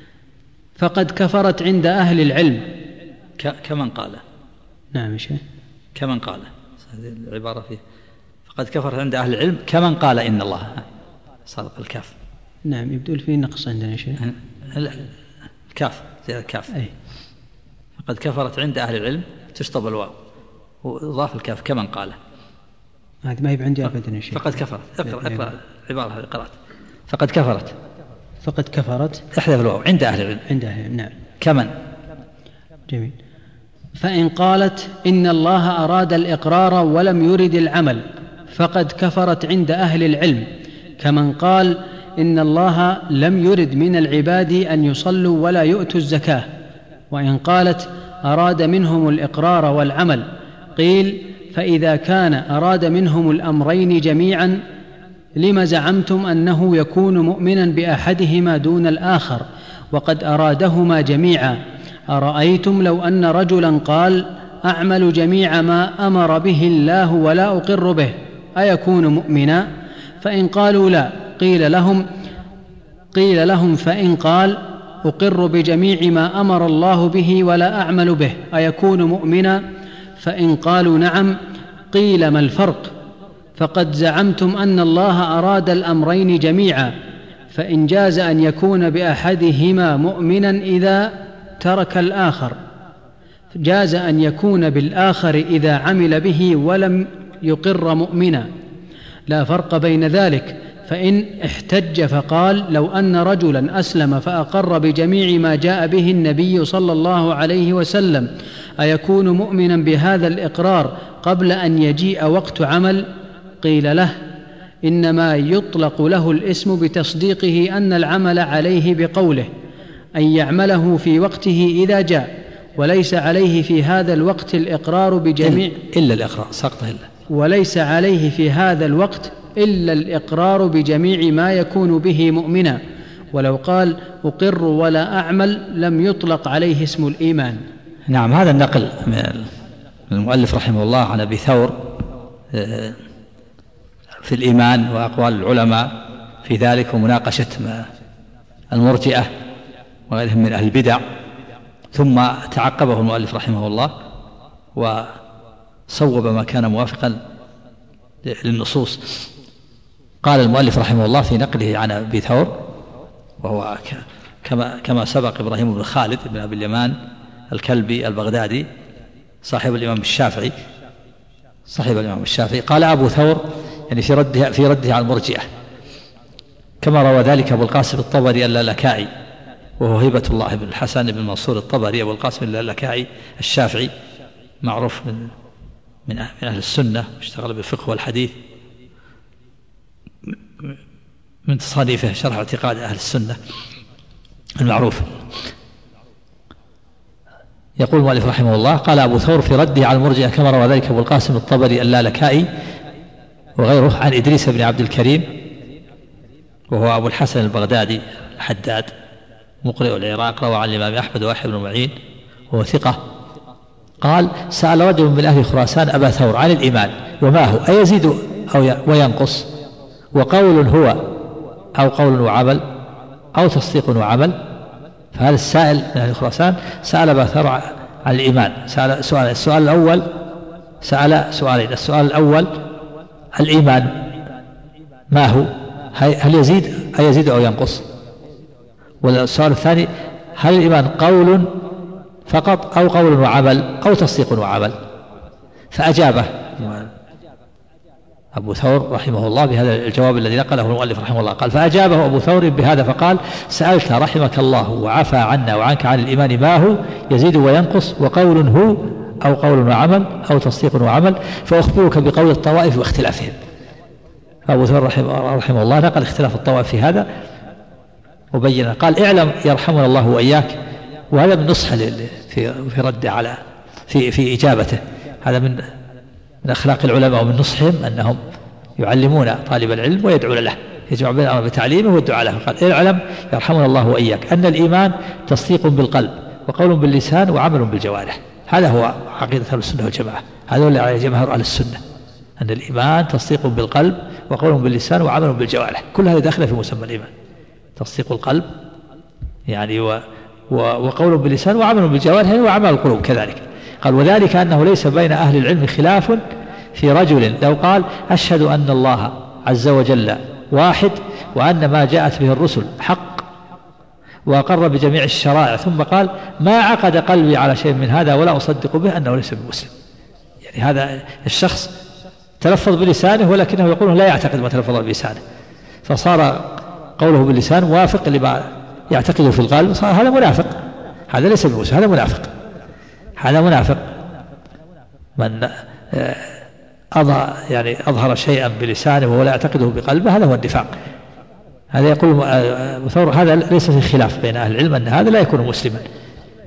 B: فقد كفرت عند أهل العلم
A: ك... كمن قال.
B: نعم يا شيخ، كمن
A: قال، هذه العبارة فيه فقد كفرت عند أهل العلم كمن قال إن الله صدق الكاف.
B: نعم، يبدو فيه نقص عندنا شيء.
A: الكاف زي الكاف.
B: أي.
A: فقد كفرت عند أهل العلم تشطب الواو وضاف الكاف كمن قال.
B: هذا ما يبقى عندي أبدا شيء.
A: فقد كفرت. اقرأ اقرأ العبارة هذه قرأت. فقد كفرت.
B: فقد كفرت.
A: احذف الواو عند أهل العلم.
B: عند أهل العلم. نعم.
A: كمن.
B: جميل. فإن قالت إن الله أراد الإقرار ولم يرد العمل فقد كفرت عند أهل العلم كمن قال إن الله لم يرد من العباد أن يصلوا ولا يؤتوا الزكاة. وإن قالت أراد منهم الإقرار والعمل. قيل: فإذا كان أراد منهم الأمرين جميعا لم زعمتم أنه يكون مؤمنا بأحدهما دون الآخر وقد أرادهما جميعا؟ أرأيتم لو أن رجلا قال: أعمل جميع ما أمر به الله ولا أقر به، أيكون مؤمنا؟ فإن قالوا لا، قيل لهم قيل لهم فإن قال: أقر بجميع ما أمر الله به ولا أعمل به، أيكون مؤمنا؟ فإن قالوا نعم، قيل: ما الفرق؟ فقد زعمتم أن الله أراد الأمرين جميعا، فإن جاز أن يكون بأحدهما مؤمنا إذا ترك الآخر، جاز أن يكون بالآخر إذا عمل به ولم يقر مؤمنا، لا فرق بين ذلك. فإن احتج فقال: لو أن رجلا أسلم فأقر بجميع ما جاء به النبي صلى الله عليه وسلم، أيكون مؤمنا بهذا الإقرار قبل أن يجيء وقت عمل؟ قيل له: إنما يطلق له الاسم بتصديقه أن العمل عليه بقوله، أن يعمله في وقته إذا جاء، وليس عليه في هذا الوقت الإقرار بجميع
A: إلا الإقرار سقط إلا
B: وليس عليه في هذا الوقت إلا الإقرار بجميع ما يكون به مؤمنا. ولو قال: أقر ولا أعمل لم يطلق عليه اسم الإيمان.
A: نعم، هذا النقل من المؤلف رحمه الله عن أبي ثور في الإيمان وأقوال العلماء في ذلك ومناقشة المرجئة وغيرهم من أهل البدع، ثم تعقبه المؤلف رحمه الله وصوب ما كان موافقا للنصوص. قال المؤلف رحمه الله في نقله عن أبي ثور، وهو كما كما سبق إبراهيم بن خالد بن أبي اليمان الكلبي البغدادي صاحب الإمام الشافعي صاحب الإمام الشافعي قال أبو ثور يعني في رده في رده على المرجئة، كما روى ذلك أبو القاسم الطبري اللالكائي، وهو هبة الله بن الحسن بن منصور الطبري أبو القاسم اللالكائي الشافعي، معروف من من أهل السنة، اشتغل بالفقه والحديث، من تصانيفه شرح اعتقاد أهل السنة المعروف. يقول المؤلف رحمه الله: قال أبو ثور في رده على المرجئة كما روى ذلك أبو القاسم الطبري اللالكائي وغيره عن إدريس بن عبد الكريم، وهو أبو الحسن البغدادي الحداد مقرئ العراق، روى عن الإمام أحمد ويحيى بن معين وهو ثقة. قال: سأل رجل من أهل خراسان أبا ثور عن الإيمان وما هو، أيزيد أو وينقص، وقول هو أو قول وعمل أو تصديق وعمل؟ فهذا السائل من أهل خراسان سأل أبا ثور عن الإيمان، سأل سؤال السؤال الأول سأل سؤالين. السؤال الأول: الإيمان ما هو، هل يزيد أيزيد أو ينقص؟ والسؤال الثاني: هل الإيمان قول فقط أو قول وعمل أو تصديق وعمل؟ فأجابه أبو ثور رحمه الله بهذا الجواب الذي نقله المؤلف رحمه الله. قال: فأجابه أبو ثور بهذا فقال: سألت رحمك الله وعفى عنا وعنك عن الإيمان ما هو، يزيد وينقص، وقول هو أو قول وعمل أو تصديق وعمل، فأخبرك بقول الطوائف واختلافهم. أبو ثور رحمه, رحمه الله نقل اختلاف الطوائف في هذا وبين، قال: اعلم يرحمنا الله وإياك، وهذا من نصح في في رد على في في إجابته، هذا من من أخلاق العلماء ومن نصحهم أنهم يعلمون طالب العلم ويدعون له، يجمع بين الأمر بتعليمه والدعاء له. قال: اعلم يرحمنا الله وإياك أن الإيمان تصديق بالقلب وقول باللسان وعمل بالجوارح. هذا هو عقيدة أهل السنة والجماعة، هذا هو اللي عليه جماهير أهل السنة، أن الإيمان تصديق بالقلب وقول باللسان وعمل بالجوارح، كل هذا داخل في مسمى الإيمان. تصديق القلب يعني و وقول باللسان وعمل بالجوارح وعمل القلوب كذلك. قال: وذلك أنه ليس بين أهل العلم خلاف في رجل لو قال: أشهد أن الله عز وجل واحد وأن ما جاءت به الرسل حق، وأقر بجميع الشرائع، ثم قال: ما عقد قلبي على شيء من هذا ولا أصدق به أنه ليس بمسلم. يعني هذا الشخص تلفظ بلسانه ولكنه يقول لا يعتقد ما تلفظ بلسانه، فصار قوله باللسان وافق لما يعتقده في القلب، صار هذا منافق، هذا ليس بمسلم، هذا منافق، هذا منافق. من أظهر يعني أظهر شيئا بلسانه وهو لا يعتقده بقلبه هذا هو النفاق. هذا يقول أبو ثور هذا ليس في خلاف بين أهل العلم أن هذا لا يكون مسلما،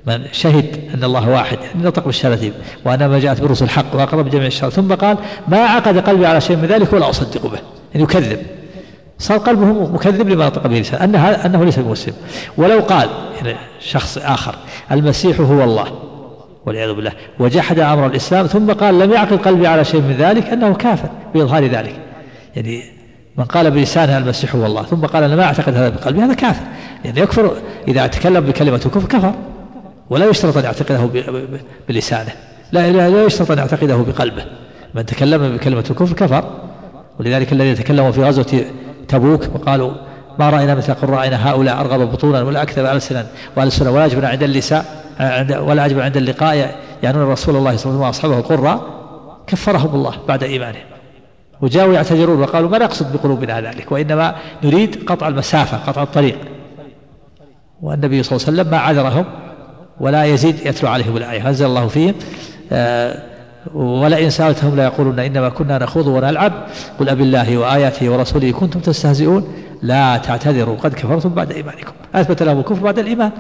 A: من شهد أن الله واحد يعني نطق بالشهادتين وأنا ما جاءت بالرسل حق وأقر بجميع الشهادة ثم قال ما عقد قلبي على شيء من ذلك ولا أصدق به يعني يكذب صار قلبه مكذب لما نطق به لسانه أنه, أنه ليس بمسلم. ولو قال يعني شخص آخر المسيح هو الله والعياذ بالله وجحد أمر الإسلام ثم قال لم يعقد قلبي على شيء من ذلك أنه كافر بإظهار ذلك. يعني من قال بلسانه المسيح هو الله ثم قال أنا ما أعتقد هذا بقلبي هذا كافر يعني يكفر إذا تكلم بكلمة كفر كفر ولا يشترط أن يعتقده بلسانه لا لا يشترط أن يعتقده بقلبه. من تكلم بكلمة كفر كفر. ولذلك الذين تكلموا في غزوة تبوك وقالوا ما رأينا مثل قراءنا هؤلاء أرغب بطونا ولا أكثر ألسنا وألسنا ولا أجبنا عند اللساء ولا أجبنا عند اللقاء يعنون رسول الله صلى الله عليه وسلم وأصحابه القراء كفرهم الله بعد إيمانهم وجاءوا يعتذرون وقالوا ما نقصد بقلوبنا ذلك وإنما نريد قطع المسافة قطع الطريق. والنبي صلى الله عليه وسلم ما عذرهم ولا يزيد يتلو عليهم الآية أنزل الله فيهم آه ولئن سألتهم لا يقولون إنما كنا نخوض ونلعب قل أبي الله وآياته ورسوله كنتم تستهزئون لا تعتذروا قد كفرتم بعد إيمانكم. أثبت لهم الكفر بعد الإيمان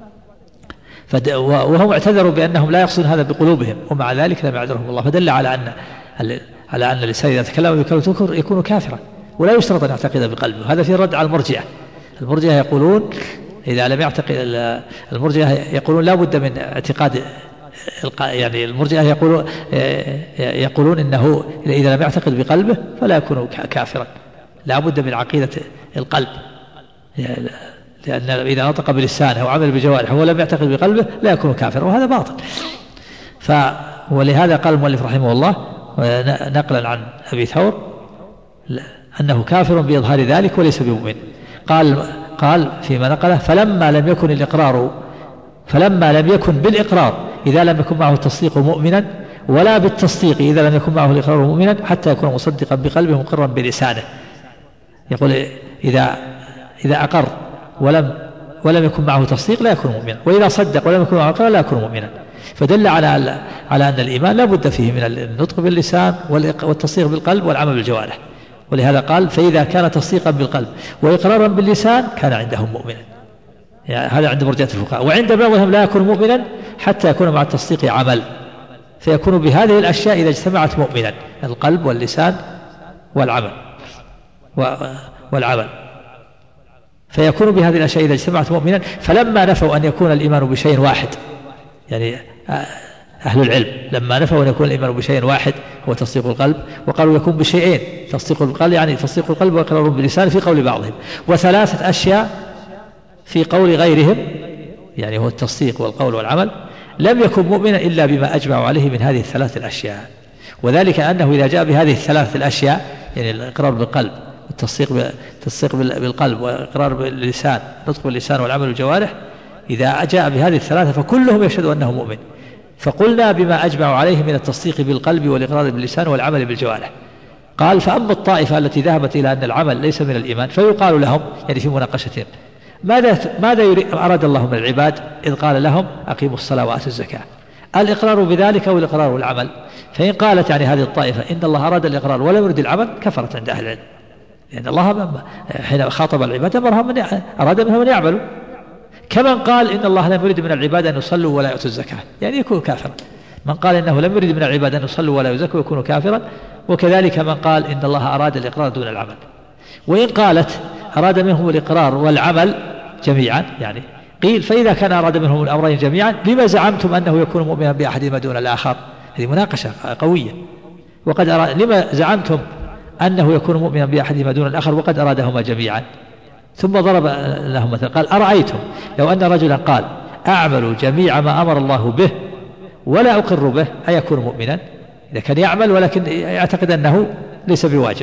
A: وهم اعتذروا بأنهم لا يقصدون هذا بقلوبهم ومع ذلك لم يعذرهم الله. فدل على أن على أن الإنسان إذا تكلم بكلمة كفر يكون كافرا ولا يشترط أن يعتقد بقلبه. هذا في رد على المرجئة. المرجئة يقولون إذا لم يعتقد المرجئة يقولون لا بد من اعتقاد يعني المرجئة يقولون يقولون إنه إذا لم يعتقد بقلبه فلا يكون كافرا لا بد من عقيدة القلب لأن إذا نطق بلسانه وعمل بجوارحه ولم يعتقد بقلبه لا يكون كافرا وهذا باطل. ف ولهذا قال المؤلف رحمه الله نقلا عن أبي ثور أنه كافر بإظهار ذلك وليس بمؤمن. قال قال فيما نقله فلما لم يكن الإقرار فلما لم يكن بالإقرار إذا لم يكن معه التصديق مؤمنا ولا بالتصديق إذا لم يكن معه الإقرار مؤمنا حتى يكون مصدقا بقلبه مقرا بلسانه. يقول إذا إذا أقر ولم ولم يكن معه تصديق لا يكون مؤمنا وإذا صدق ولم يكن معه إقرار لا يكون مؤمنا. فدل على على أن الإيمان لا بد فيه من النطق باللسان والتصديق بالقلب والعمل بالجوارح. ولهذا قال فإذا كان تصديقا بالقلب وإقرارا باللسان كان عندهم مؤمنا. يعني هذا عند مرجئة الفقهاء. وعند بعضهم لا يكون مؤمنا حتى يكون مع التصديق عمل فيكون بهذه الأشياء إذا اجتمعت مؤمنا القلب واللسان والعمل والعمل فيكون بهذه الأشياء إذا اجتمعت مؤمنا. فلما نفوا أن يكون الإيمان بشيء واحد يعني أهل العلم لما نفوا أن يكون الإيمان بشيء واحد هو تصديق القلب وقالوا يكون بشيئين تصديق القلب يعني تصديق القلب وإقرار باللسان في قول بعضهم وثلاثة أشياء في قول غيرهم يعني هو التصديق والقول والعمل لم يكن مؤمنا إلا بما أجمعوا عليه من هذه الثلاث الأشياء. وذلك أنه إذا جاء بهذه الثلاث الأشياء يعني الإقرار بالقلب التصديق بالتصديق بالقلب والإقرار باللسان النطق باللسان والعمل بالجوارح إذا جاء بهذه الثلاثة فكلهم يشهد أنه مؤمن. فقلنا بما أجمعوا عليه من التصديق بالقلب والإقرار باللسان والعمل بالجوارح. قال فأما الطائفة التي ذهبت إلى أن العمل ليس من الإيمان فيقال لهم يعني في مناقشتهم ماذا ماذا أراد الله من العباد إذ قال لهم أقيموا الصلاة وآتوا الزكاة الإقرار بذلك أو الإقرار والعمل. فإن قالت يعني هذه الطائفة إن الله أراد الإقرار ولم يرد العمل كفرت عند أهل العلم لأن الله حين خاطب العباد أمرهم من أراد منهم أن يعملوا كمن قال إن الله لم يرد من العباد أن يصلوا ولا يؤتوا الزكاة يعني يكون كافرا. من قال إنه لم يرد من العباد أن يصلوا ولا يزكوا يكون كافرا. وكذلك من قال إن الله أراد الإقرار دون العمل. وإن قالت أراد منهم الإقرار والعمل جميعا يعني قيل فإذا كان أراد منهم الأمرين جميعا لما زعمتم أنه يكون مؤمنا بأحدهما دون الآخر. هذه مناقشة قوية. وقد أراد لما زعمتم أنه يكون مؤمنا بأحدهما دون الآخر وقد أرادهما جميعا. ثم ضرب لهم مثلا قال أرأيتم لو أن رجلا قال أعمل جميع ما أمر الله به ولا أقر به أيكون مؤمنا. إذا كان يعمل ولكن يعتقد أنه ليس بواجب.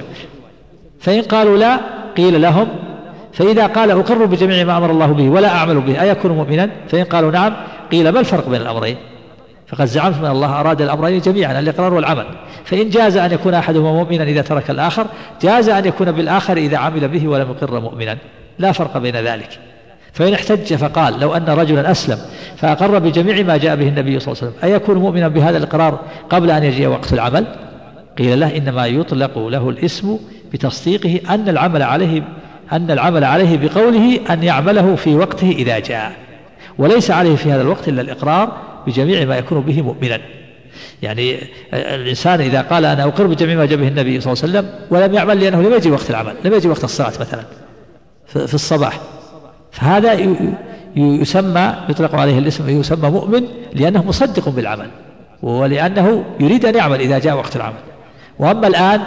A: فإن قالوا لا قيل لهم فإذا قال أقر بجميع ما أمر الله به ولا أعمل به أيكون مؤمنا. فإن قالوا نعم قيل ما الفرق بين الأمرين فقد زعمتم أن الله أراد الأمرين جميعا الإقرار والعمل. فإن جاز أن يكون أحدهما مؤمنا إذا ترك الآخر جاز أن يكون بالآخر إذا عمل به ولم يقر مؤمنا لا فرق بين ذلك. فإن احتج فقال لو أن رجلا أسلم فأقر بجميع ما جاء به النبي صلى الله عليه وسلم أيكون مؤمنا بهذا الإقرار قبل أن يجيء وقت العمل. قيل له إنما يطلق له الاسم بتصديقه أن العمل عليه أن العمل عليه بقوله أن يعمله في وقته إذا جاء. وليس عليه في هذا الوقت إلا الإقرار بجميع ما يكون به مؤمنا. يعني الإنسان إذا قال أنا أقر بجميع ما جاء به النبي صلى الله عليه وسلم ولم يعمل لأنه لم يجي وقت العمل، لم يجي وقت الصلاة مثلا في الصباح، فهذا يسمى يطلق عليه الاسم يسمى مؤمن لأنه مصدق بالعمل ولأنه يريد أن يعمل إذا جاء وقت العمل. وأما الآن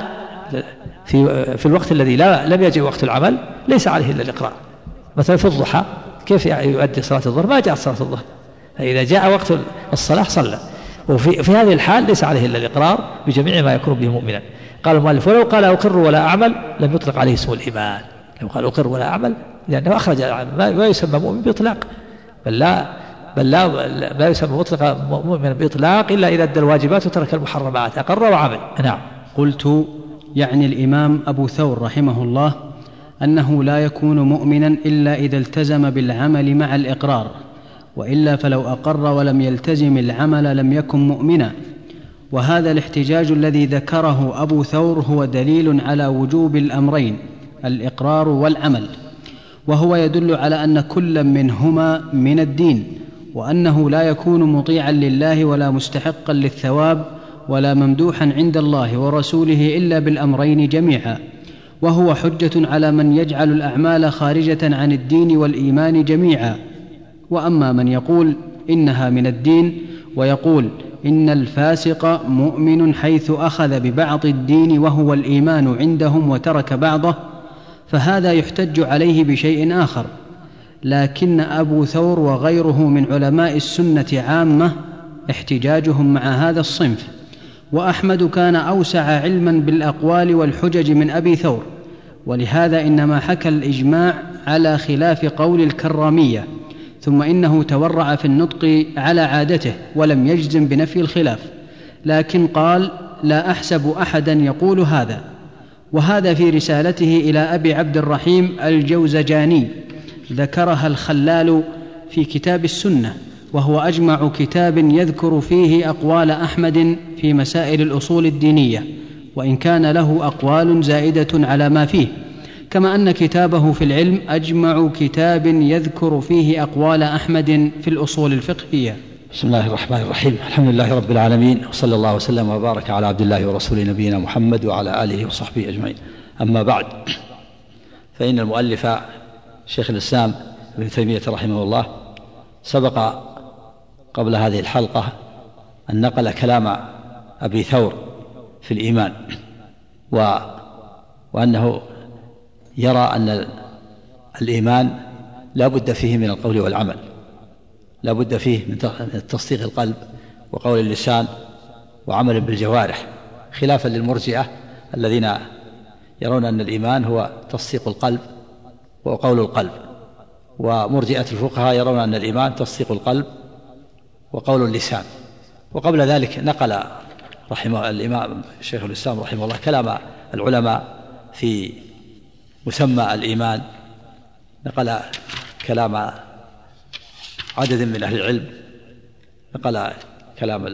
A: في في الوقت الذي لا لم يجي وقت العمل ليس عليه إلا الإقرار. مثلا في الضحى كيف يؤدي صلاة الظهر؟ ما جاءت صلاة الظهر، إذا جاء وقت الصلاة صلى. وفي في هذه الحال ليس عليه إلا الإقرار بجميع ما يكون به مؤمنا. قال المؤلف ولو قال أقر ولا أعمل لم يطلق عليه اسم الإيمان. لو قال أقر ولا أعمل لأنه أخرج ما يسمى مؤمن بإطلاق، بل لا بل لا ما يسمى مطلق مؤمن بإطلاق إلا إذا أدى الواجبات وترك المحرمات، أقر وعمل. نعم.
B: قلت يعني الإمام أبو ثور رحمه الله أنه لا يكون مؤمنا إلا إذا التزم بالعمل مع الإقرار، وإلا فلو أقر ولم يلتزم العمل لم يكن مؤمنا. وهذا الاحتجاج الذي ذكره أبو ثور هو دليل على وجوب الأمرين الإقرار والعمل، وهو يدل على أن كل منهما من الدين، وأنه لا يكون مطيعا لله ولا مستحقا للثواب ولا ممدوحا عند الله ورسوله إلا بالأمرين جميعا، وهو حجة على من يجعل الأعمال خارجة عن الدين والإيمان جميعا. وأما من يقول إنها من الدين ويقول إن الفاسق مؤمن حيث أخذ ببعض الدين وهو الإيمان عندهم وترك بعضه، فهذا يحتج عليه بشيء آخر. لكن أبو ثور وغيره من علماء السنة عامة احتجاجهم مع هذا الصنف، وأحمد كان أوسع علما بالأقوال والحجج من أبي ثور، ولهذا إنما حكى الإجماع على خلاف قول الكرامية، ثم إنه تورع في النطق على عادته ولم يجزم بنفي الخلاف، لكن قال لا أحسب أحدا يقول هذا. وهذا في رسالته إلى أبي عبد الرحيم الجوزجاني ذكرها الخلال في كتاب السنة، وهو أجمع كتاب يذكر فيه أقوال أحمد في مسائل الأصول الدينية، وإن كان له أقوال زائدة على ما فيه، كما أن كتابه في العلم أجمع كتاب يذكر فيه أقوال أحمد في الأصول الفقهية.
D: بسم الله الرحمن الرحيم. الحمد لله رب العالمين، وصلى الله وسلم وبارك على عبد الله ورسوله نبينا محمد وعلى آله وصحبه أجمعين. أما بعد، فإن المؤلف شيخ الإسلام ابن تيمية رحمه الله سبق قبل هذه الحلقة أن نقل كلام أبي ثور في الإيمان، و... وأنه يرى أن الإيمان لا بد فيه من القول والعمل، لا بد فيه من تصديق القلب وقول اللسان وعمل بالجوارح، خلافا للمرجئة الذين يرون أن الإيمان هو تصديق القلب وقول القلب، ومرجئة الفقهاء يرون أن الإيمان تصديق القلب وقول اللسان. وقبل ذلك نقل رحمه الإمام شيخ الإسلام رحمه الله كلام العلماء في مسمى الإيمان، نقل كلام عدد من أهل العلم، نقل كلام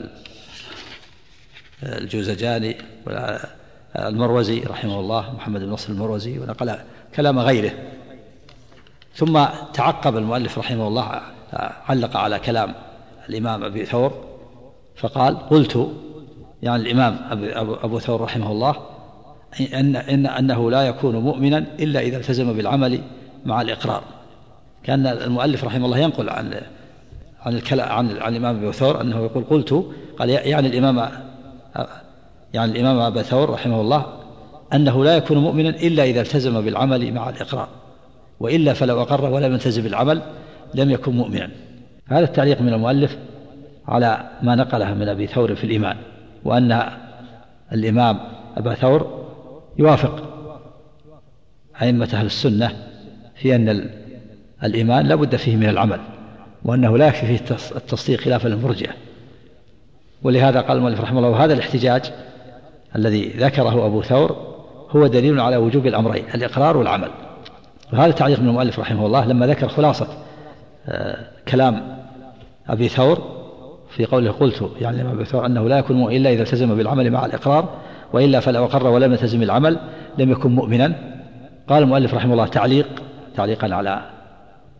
D: الجوزجاني والمروزي رحمه الله محمد بن نصر المروزي، ونقل كلام غيره. ثم تعقب المؤلف رحمه الله علق على كلام الإمام أبي ثور فقال قلت يعني الإمام أبو ثور رحمه الله إن, إن أنه لا يكون مؤمنا إلا إذا التزم بالعمل مع الإقرار. كان المؤلف رحمه الله ينقل عن عن الكلام عن, عن الإمام أبي ثور أنه يقول قلت، قال يعني الإمام يعني الإمام أبي ثور رحمه الله أنه لا يكون مؤمنا إلا إذا التزم بالعمل مع الإقرار، وإلا فلو أقر ولم يلتزم بالعمل لم يكن مؤمنا. هذا التعليق من المؤلف على ما نقله من أبي ثور في الإيمان، وأن الإمام أبا ثور يوافق أئمة أهل السنة في أن الإيمان لا بد فيه من العمل، وأنه لا يكفي فيه التصديق خلافا للمرجئة. ولهذا قال المؤلف رحمه الله وهذا الاحتجاج الذي ذكره أبو ثور هو دليل على وجوب الأمرين الإقرار والعمل. وهذا تعليق من المؤلف رحمه الله لما ذكر خلاصة كلام أبي ثور في قوله قلت يعني أبي ثور أنه لا يكون مؤمنا إلا إذا التزم بالعمل مع الإقرار، وإلا فلو أقر ولم يلتزم العمل لم يكن مؤمنا. قال المؤلف رحمه الله تعليق تعليقا على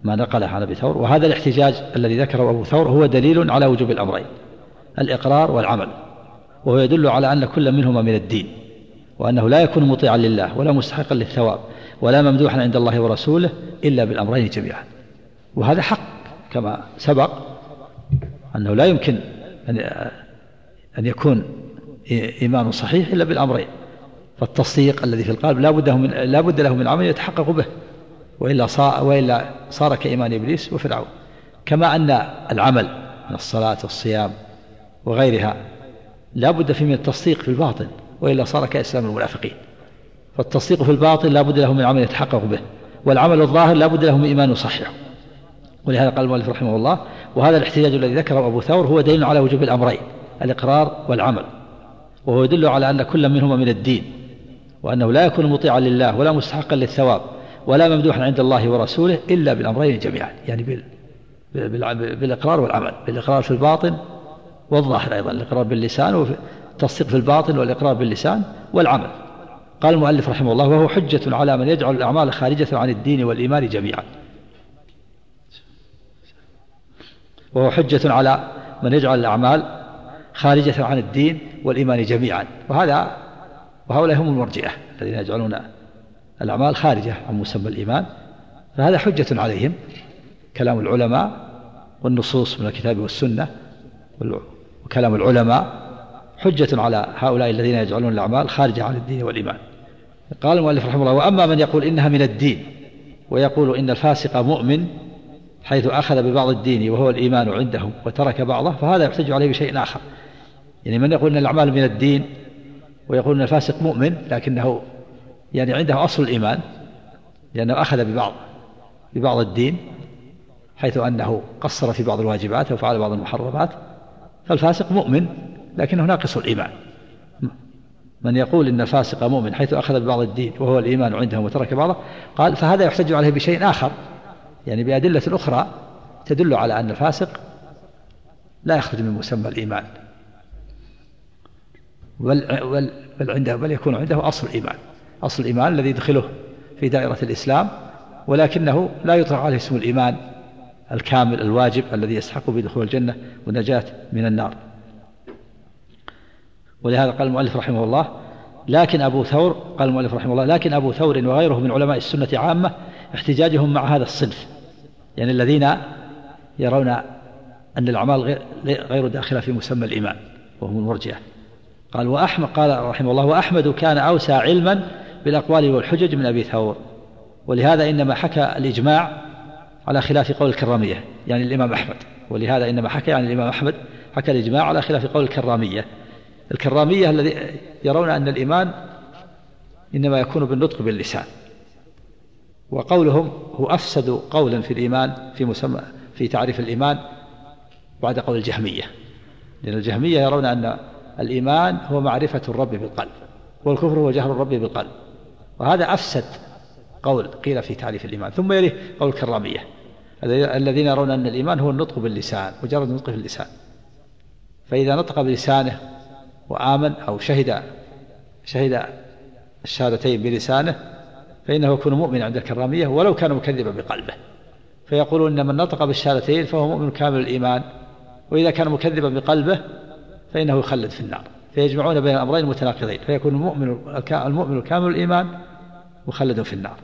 D: ما نقله عن أبي ثور. وهذا الاحتجاج الذي ذكره أبو ثور هو دليل على وجوب الأمرين الإقرار والعمل، وهو يدل على أن كل منهما من الدين، وأنه لا يكون مطيعا لله ولا مستحقا للثواب ولا ممدوحا عند الله ورسوله إلا بالأمرين جميعا. وهذا حق كما سبق أنه لا يمكن أن يكون إيمان صحيح إلا بالأمرين، فالتصديق الذي في القلب لا بد من لا بد له من عمل يتحقق به، وإلا صار وإلا صار كإيمان إبليس وفرعون. كما أن العمل من الصلاة والصيام وغيرها لا بد فيه من التصديق في الباطن، وإلا صار كإسلام المنافقين. فالتصديق في الباطن لا بد له من عمل يتحقق به، والعمل الظاهر لا بد له من إيمان صحيح. ولهذا قال المؤلف رحمه الله: وهذا الاحتجاج الذي ذكره أبو ثور هو دليل على وجوب الأمرين الإقرار والعمل، وهو يدل على أن كل منهما من الدين، وأنه لا يكون مطيعا لله ولا مستحقا للثواب ولا ممدوحا عند الله ورسوله إلا بالأمرين جميعا، يعني بال... بال... بالإقرار والعمل، بالإقرار في الباطن والظاهر أيضا، الإقرار باللسان والتصديق في الباطن والإقرار باللسان والعمل. قال المؤلف رحمه الله: وهو حجة على من يجعل الأعمال خارجة عن الدين والإيمان جميعا. وهو حجة على من يجعل الأعمال خارجة عن الدين والإيمان جميعا، وهذا وهؤلاء هم المرجئة الذين يجعلون الأعمال خارجة عن مسمى الإيمان، فهذا حجة عليهم كلام العلماء والنصوص من الكتاب والسنة وكلام العلماء حجة على هؤلاء الذين يجعلون الأعمال خارجة عن الدين والإيمان. قال المؤلف رحمه الله: وأما من يقول إنها من الدين ويقول إن الفاسق مؤمن حيث أخذ ببعض الدين وهو الإيمان عندهم وترك بعضه، فهذا يحتج عليه بشيء آخر. يعني من يقول إن الأعمال من الدين ويقول إن الفاسق مؤمن لكنه يعني عنده أصل الإيمان لأنه أخذ ببعض ببعض الدين حيث أنه قصر في بعض الواجبات وفعل بعض المحرمات، فالفاسق مؤمن لكنه ناقص الإيمان. من يقول إن الفاسق مؤمن حيث أخذ ببعض الدين وهو الإيمان عندهم وترك بعضه، قال فهذا يحتج عليه بشيء آخر، يعني بأدلة أخرى تدل على أن الفاسق لا يخرج من مسمى الإيمان، بل, بل, عنده بل يكون عنده أصل الإيمان، أصل الإيمان الذي يدخله في دائرة الإسلام، ولكنه لا يطلق عليه اسم الإيمان الكامل الواجب الذي يستحق بدخول الجنة والنجاة من النار. ولهذا قال المؤلف رحمه الله: لكن أبو ثور قال المؤلف رحمه الله لكن أبو ثور وغيره من علماء السنة عامة احتجاجهم مع هذا الصنف، يعني الذين يرون أن الأعمال غير داخلة في مسمى الإيمان وهم المرجئة. قال وأحمد قال رحمه الله: وأحمد كان أوسع علما بالأقوال والحجج من أبي ثور، ولهذا إنما حكى الإجماع على خلاف قول الكرامية، يعني الإمام أحمد، ولهذا إنما حكى يعني الإمام أحمد حكى الإجماع على خلاف قول الكرامية. الكرامية الذي يرون أن الإيمان إنما يكون بالنطق باللسان، وقولهم هو أفسد قولا في الإيمان في مسمى في تعريف الإيمان بعد قول الجهمية، لأن الجهمية يرون أن الإيمان هو معرفة الرب بالقلب والكفر هو جهل الرب بالقلب، وهذا أفسد قول قيل في تعريف الإيمان. ثم يليه قول الكرامية الذين يرون أن الإيمان هو النطق باللسان، مجرد النطق في اللسان، فإذا نطق بلسانه وآمن أو شهد شهد الشهادتين بلسانه فإنه يكون مؤمن عند الكرامية ولو كان مكذبا بقلبه، فيقولون إن من نطق بالشهادتين فهو مؤمن كامل الإيمان، وإذا كان مكذبا بقلبه فإنه يخلد في النار، فيجمعون بين الأمرين المتناقضين، فيكون المؤمن المؤمن كامل الإيمان مخلد في النار.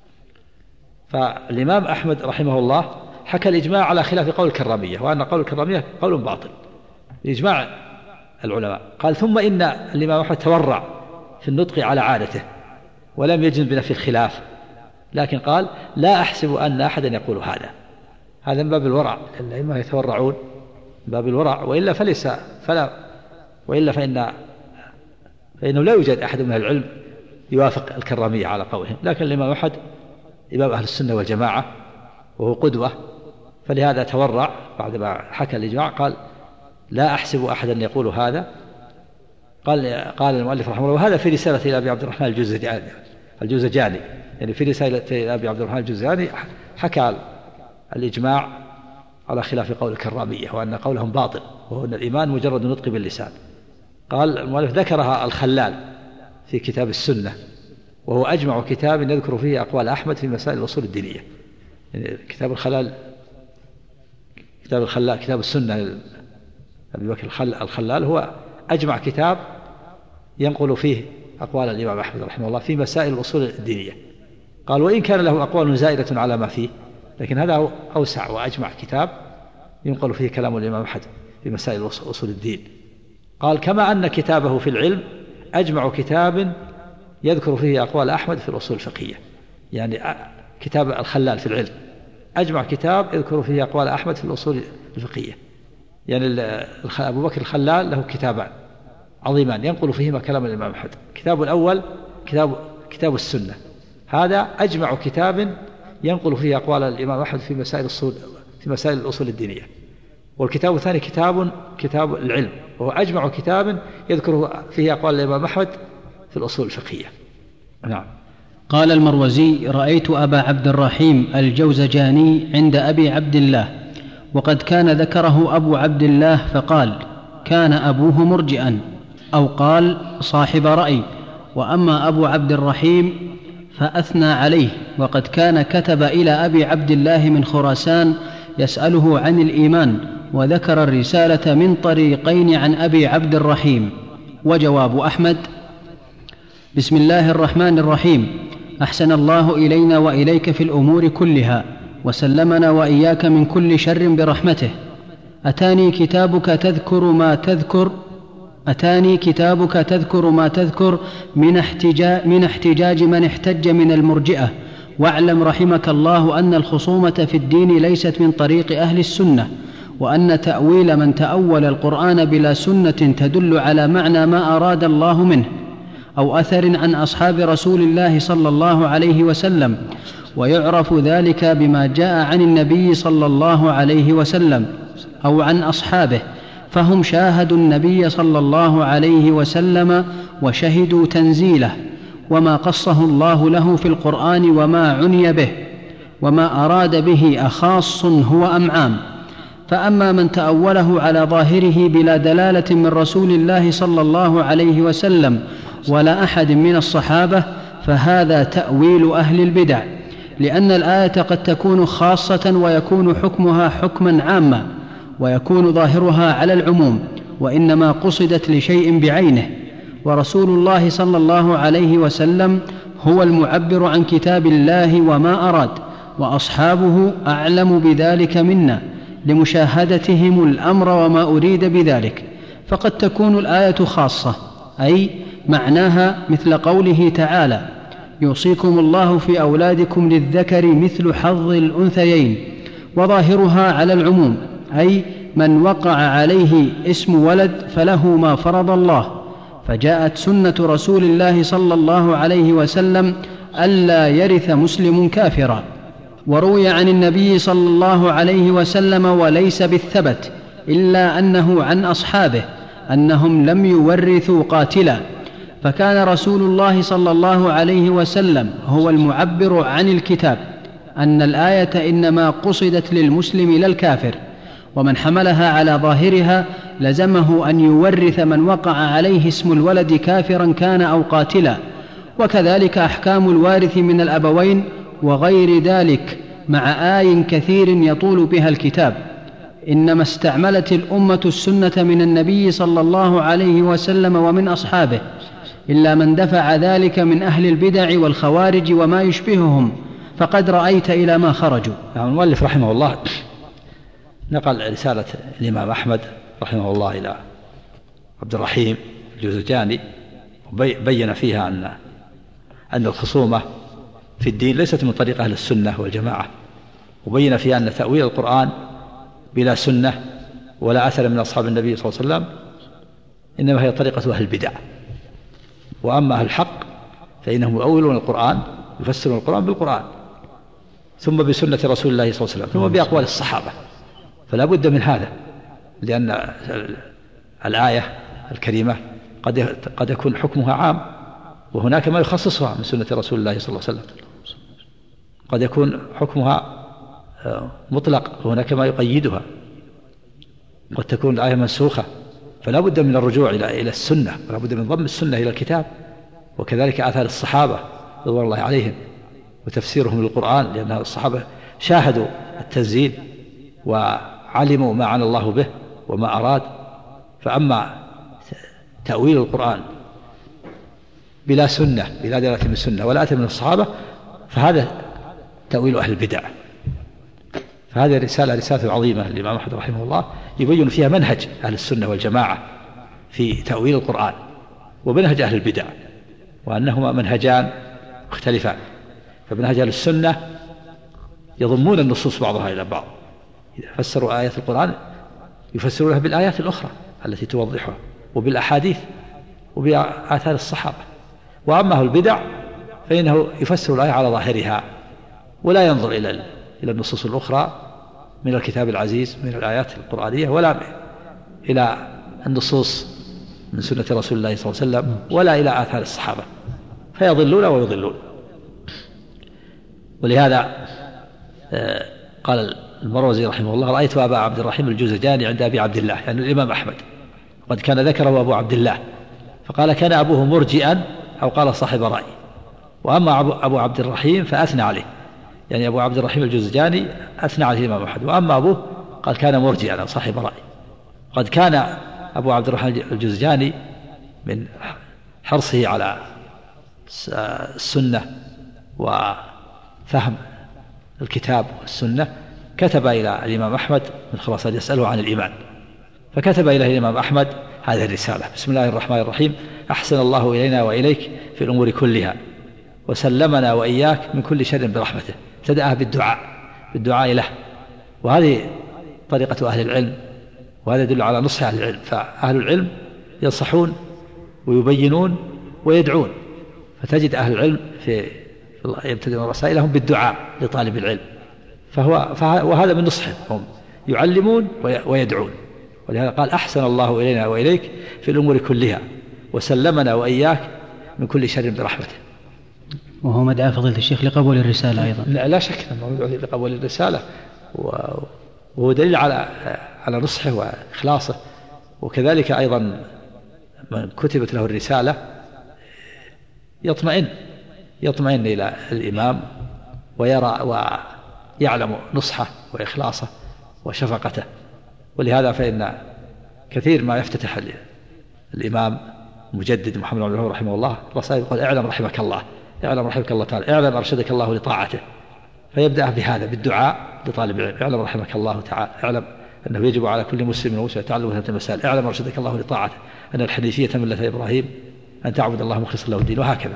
D: فالإمام أحمد رحمه الله حكى الإجماع على خلاف قول الكرامية، وأن قول الكرامية قول باطل إجماع العلماء. قال ثم إن الإمام أحمد تورع في النطق على عادته ولم يجزم بنفي الخلاف، لكن قال لا أحسب أن أحدا يقول هذا، هذا من باب الورع، الأئمة يتورعون من باب الورع، وإلا فليس فلا وإلا فإن فإنه لا يوجد أحد من العلم يوافق الكرامية على قولهم، لكن الإمام أحمد إمام أهل السنة والجماعة وهو قدوة، فلهذا تورع بعدما حكى الإجماع قال لا أحسب أحدا يقول هذا. قال قال المؤلف رحمه الله: وهذا في رسالة إلى أبي عبد الرحمن الجوزجاني الجوزجاني يعني في رسالة إلى أبي عبد الرحمن الجوزجاني حكى الإجماع على خلاف قول الكرامية، وأن قولهم باطل، وهو أن الإيمان مجرد نطق باللسان. قال المؤلف: ذكرها الخلال في كتاب السنة، وهو أجمع كتاب يذكر فيه أقوال أحمد في مسائل الأصول الدينية. يعني كتاب الخلال كتاب الخلال كتاب السنة أبي بكر الخلال هو أجمع كتاب ينقل فيه أقوال الإمام أحمد رحمه الله في مسائل الأصول الدينية. قال وإن كان له أقوال زائدة على ما فيه، لكن هذا أوسع وأجمع كتاب ينقل فيه كلام الإمام أحمد في مسائل أصول الدين. قال كما أن كتابه في العلم أجمع كتاب يذكر فيه أقوال أحمد في الأصول الفقهية، يعني كتاب الخلال في العلم أجمع كتاب يذكر فيه أقوال أحمد في الأصول الفقهية. يعني أبو بكر الخلال له كتابان عظيمان ينقل فيهما كلام الإمام أحمد. كتاب الأول كتاب كتاب السنة، هذا أجمع كتاب ينقل فيه أقوال الإمام أحمد في مسائل الأصول في مسائل الأصول الدينية. والكتاب الثاني كتاب كتاب العلم، وهو أجمع كتاب يذكر فيه أقوال الإمام أحمد في الأصول الفقهية. نعم.
B: قال المروزي: رأيت أبا عبد الرحيم الجوزجاني عند أبي عبد الله، وقد كان ذكره أبو عبد الله فقال: كان أبوه مرجئا، أو قال صاحب رأي. وأما أبو عبد الرحيم فأثنى عليه، وقد كان كتب إلى أبي عبد الله من خراسان يسأله عن الإيمان، وذكر الرسالة من طريقين عن أبي عبد الرحيم. وجواب أحمد: بسم الله الرحمن الرحيم. أحسن الله إلينا وإليك في الأمور كلها، وسلمنا وإياك من كل شر برحمته. أتاني كتابك تذكر ما تذكر أتاني كتابك تذكر ما تذكر من احتجاج, من احتجاج من احتج من المرجئة. واعلم رحمك الله أن الخصومة في الدين ليست من طريق أهل السنة، وأن تأويل من تأول القرآن بلا سنة تدل على معنى ما أراد الله منه أو أثر عن أصحاب رسول الله صلى الله عليه وسلم، ويعرف ذلك بما جاء عن النبي صلى الله عليه وسلم أو عن أصحابه، فهم شاهدوا النبي صلى الله عليه وسلم وشهدوا تنزيله وما قصه الله له في القرآن وما عني به، وما أراد به أخاص هو أم عام. فأما من تأوله على ظاهره بلا دلالة من رسول الله صلى الله عليه وسلم ولا أحد من الصحابة فهذا تأويل أهل البدع، لأن الآية قد تكون خاصة ويكون حكمها حكما عاما، ويكون ظاهرها على العموم، وإنما قصدت لشيء بعينه. ورسول الله صلى الله عليه وسلم هو المعبر عن كتاب الله وما أراد، وأصحابه أعلم بذلك منا لمشاهدتهم الأمر وما أريد بذلك. فقد تكون الآية خاصة، أي معناها مثل قوله تعالى: يوصيكم الله في أولادكم للذكر مثل حظ الأنثيين، وظاهرها على العموم، أي من وقع عليه اسم ولد فله ما فرض الله. فجاءت سنة رسول الله صلى الله عليه وسلم ألا يرث مسلم كافرا. وروي عن النبي صلى الله عليه وسلم وليس بالثبت إلا أنه عن أصحابه أنهم لم يورثوا قاتلا، فكان رسول الله صلى الله عليه وسلم هو المعبر عن الكتاب أن الآية إنما قصدت للمسلم لا الكافر، ومن حملها على ظاهرها لزمه أن يورث من وقع عليه اسم الولد كافرا كان أو قاتلا. وكذلك أحكام الوارث من الأبوين وغير ذلك مع آي كثير يطول بها الكتاب. إنما استعملت الأمة السنة من النبي صلى الله عليه وسلم ومن أصحابه، إلا من دفع ذلك من أهل البدع والخوارج وما يشبههم، فقد رأيت إلى ما خرجوا.
D: يعني المؤلف رحمه الله نقل رسالة الإمام أحمد رحمه الله إلى عبد الرحيم الجوزجاني، وبين فيها أن أن الخصومة في الدين ليست من طريق أهل السنة والجماعة، وبين فيها أن تأويل القرآن بلا سنة ولا أثر من أصحاب النبي صلى الله عليه وسلم إنما هي طريقة أهل البدع. وأما أهل الحق فإنهم يؤولون القرآن، يفسرون القرآن بالقرآن ثم بسنة رسول الله صلى الله عليه وسلم ثم بأقوال الصحابة. فلا بد من هذا، لأن الآية الكريمة قد قد يكون حكمها عام، وهناك ما يخصصها من سنة رسول الله صلى الله عليه وسلم. قد يكون حكمها مطلق وهناك ما يقيدها، قد تكون الآية منسوخة. فلا بد من الرجوع إلى إلى السنة، ولا بد من ضم السنة إلى الكتاب، وكذلك آثار الصحابة رضوان الله عليهم وتفسيرهم للقرآن، لأن الصحابة شاهدوا التنزيل وعلموا ما عنى الله به وما أراد. فأما تأويل القرآن بلا سنة، بلا دلالة من السنة ولا أتى من الصحابة، فهذا تأويل أهل البدع. فهذه رسالة رسالة عظيمة للإمام أحمد رحمه الله، يبين فيها منهج أهل السنة والجماعة في تأويل القرآن ومنهج أهل البدع، وأنهما منهجان مختلفان. فمنهج أهل السنة يضمون النصوص بعضها إلى بعض، إذا فسروا آيات القرآن يفسرونها بالآيات الأخرى التي توضحها وبالأحاديث وبآثار الصحابة. وأما أهل البدع فإنه يفسر الآية على ظاهرها ولا ينظر إلى إلى النصوص الأخرى من الكتاب العزيز من الآيات القرآنية، ولا إلى النصوص من سنة رسول الله صلى الله عليه وسلم، ولا إلى آثار الصحابة، فيضلون ويضلون. ولهذا قال المروزي رحمه الله: رأيت أبا عبد الرحيم الجوزجاني عند أبي عبد الله، يعني الإمام أحمد، وقد كان ذكره أبو عبد الله، فقال: كان أبوه مرجئا، أو قال صاحب رأي. وأما أبو عبد الرحيم فأثنى عليه، يعني أبو عبد الرحيم الجوزجاني أثنى عليه الإمام أحمد. وأما أبوه قال كان مرجئا أو صاحب رأي. قد كان أبو عبد الرحيم الجوزجاني من حرصه على السنة وفهم الكتاب والسنة كتب إلى الإمام أحمد من خراسان يسأله عن الإيمان، فكتب إليه الإمام أحمد هذه الرسالة: بسم الله الرحمن الرحيم، أحسن الله إلينا وإليك في الأمور كلها، وسلمنا وإياك من كل شر برحمته. ابتدأها بالدعاء بالدعاء له، وهذه طريقة أهل العلم، وهذا يدل على نصح أهل العلم. فأهل العلم ينصحون ويبينون ويدعون، فتجد أهل العلم في يبتدئون رسائلهم بالدعاء لطالب العلم، فهو وهذا من نصحهم، هم يعلمون ويدعون. ولهذا قال: أحسن الله إلينا وإليك في الأمور كلها، وسلمنا وإياك من كل شر برحمته.
B: وهو مدعاة فضيلة الشيخ لقبول الرسالة أيضا.
D: لا, لا شك أنه مدعو لقبول الرسالة، وهو دليل على على نصحه وإخلاصه. وكذلك أيضا من كتبت له الرسالة يطمئن يطمئن إلى الإمام ويرى ويعلم نصحه وإخلاصه وشفقته. ولهذا فإن كثير ما يفتتح الإمام مجدد محمد بن عبد الوهاب رحمه الله رسائل يقول: اعلم رحمك الله، اعلم رحمك الله تعالى، اعلم أرشدك الله لطاعته. فيبدأ بهذا بالدعاء لطالب العلم: اعلم رحمك الله تعالى، اعلم أنه يجب على كل مسلم ومسلم تعلم هذه المسائل، اعلم أرشدك الله لطاعته، أن الحنيفية ملة إبراهيم، أن تعبد الله مخلصا له الدين. وهكذا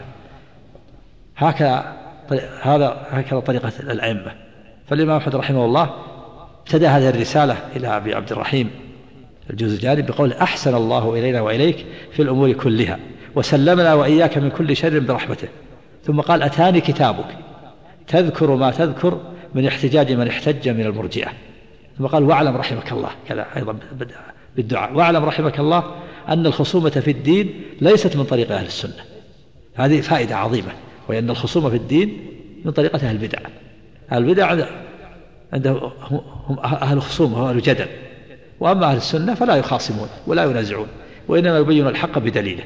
D: هكذا هذا هكذا طريقة الأئمة. فالإمام أحمد رحمه الله ابتدأ هذه الرسالة إلى أبي عبد الرحيم الجوزجاني بقول: أحسن الله إلينا وإليك في الأمور كلها، وسلمنا وإياك من كل شر برحمته. ثم قال: أتاني كتابك تذكر ما تذكر من احتجاج من احتج من المرجئة. ثم قال: واعلم رحمك الله، كذا أيضا بالدعاء: واعلم رحمك الله أن الخصومة في الدين ليست من طريق أهل السنة. هذه فائدة عظيمة، وأن الخصومة في الدين من طريقة أهل البدع. أهل البدع عندهم هم أهل خصومة وأهل جدل، وأما أهل السنة فلا يخاصمون ولا ينازعون، وإنما يبين الحق بدليله.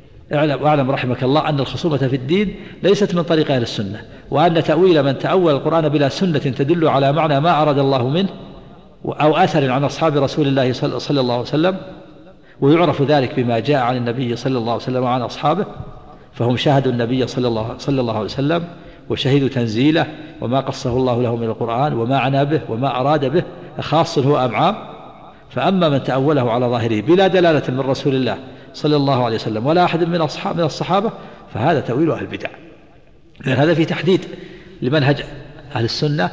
D: واعلم رحمك الله أن الخصومة في الدين ليست من طريق أهل السنة، وأن تأويل من تأول القرآن بلا سنة تدل على معنى ما أراد الله منه أو أثر عن أصحاب رسول الله صلى الله عليه وسلم، ويعرف ذلك بما جاء عن النبي صلى الله عليه وسلم وعن أصحابه، فهم شاهدوا النبي صلى الله, صلى الله عليه وسلم وشهدوا تنزيله وما قصه الله له من القرآن وما عنا به وما أراد به خاص هو أم عام. فأما من تأوله على ظاهره بلا دلالة من رسول الله صلى الله عليه وسلم ولا أحد من أصحاب من الصحابة فهذا تأويل أهل البدع. هذا في تحديد لمنهج أهل السنة،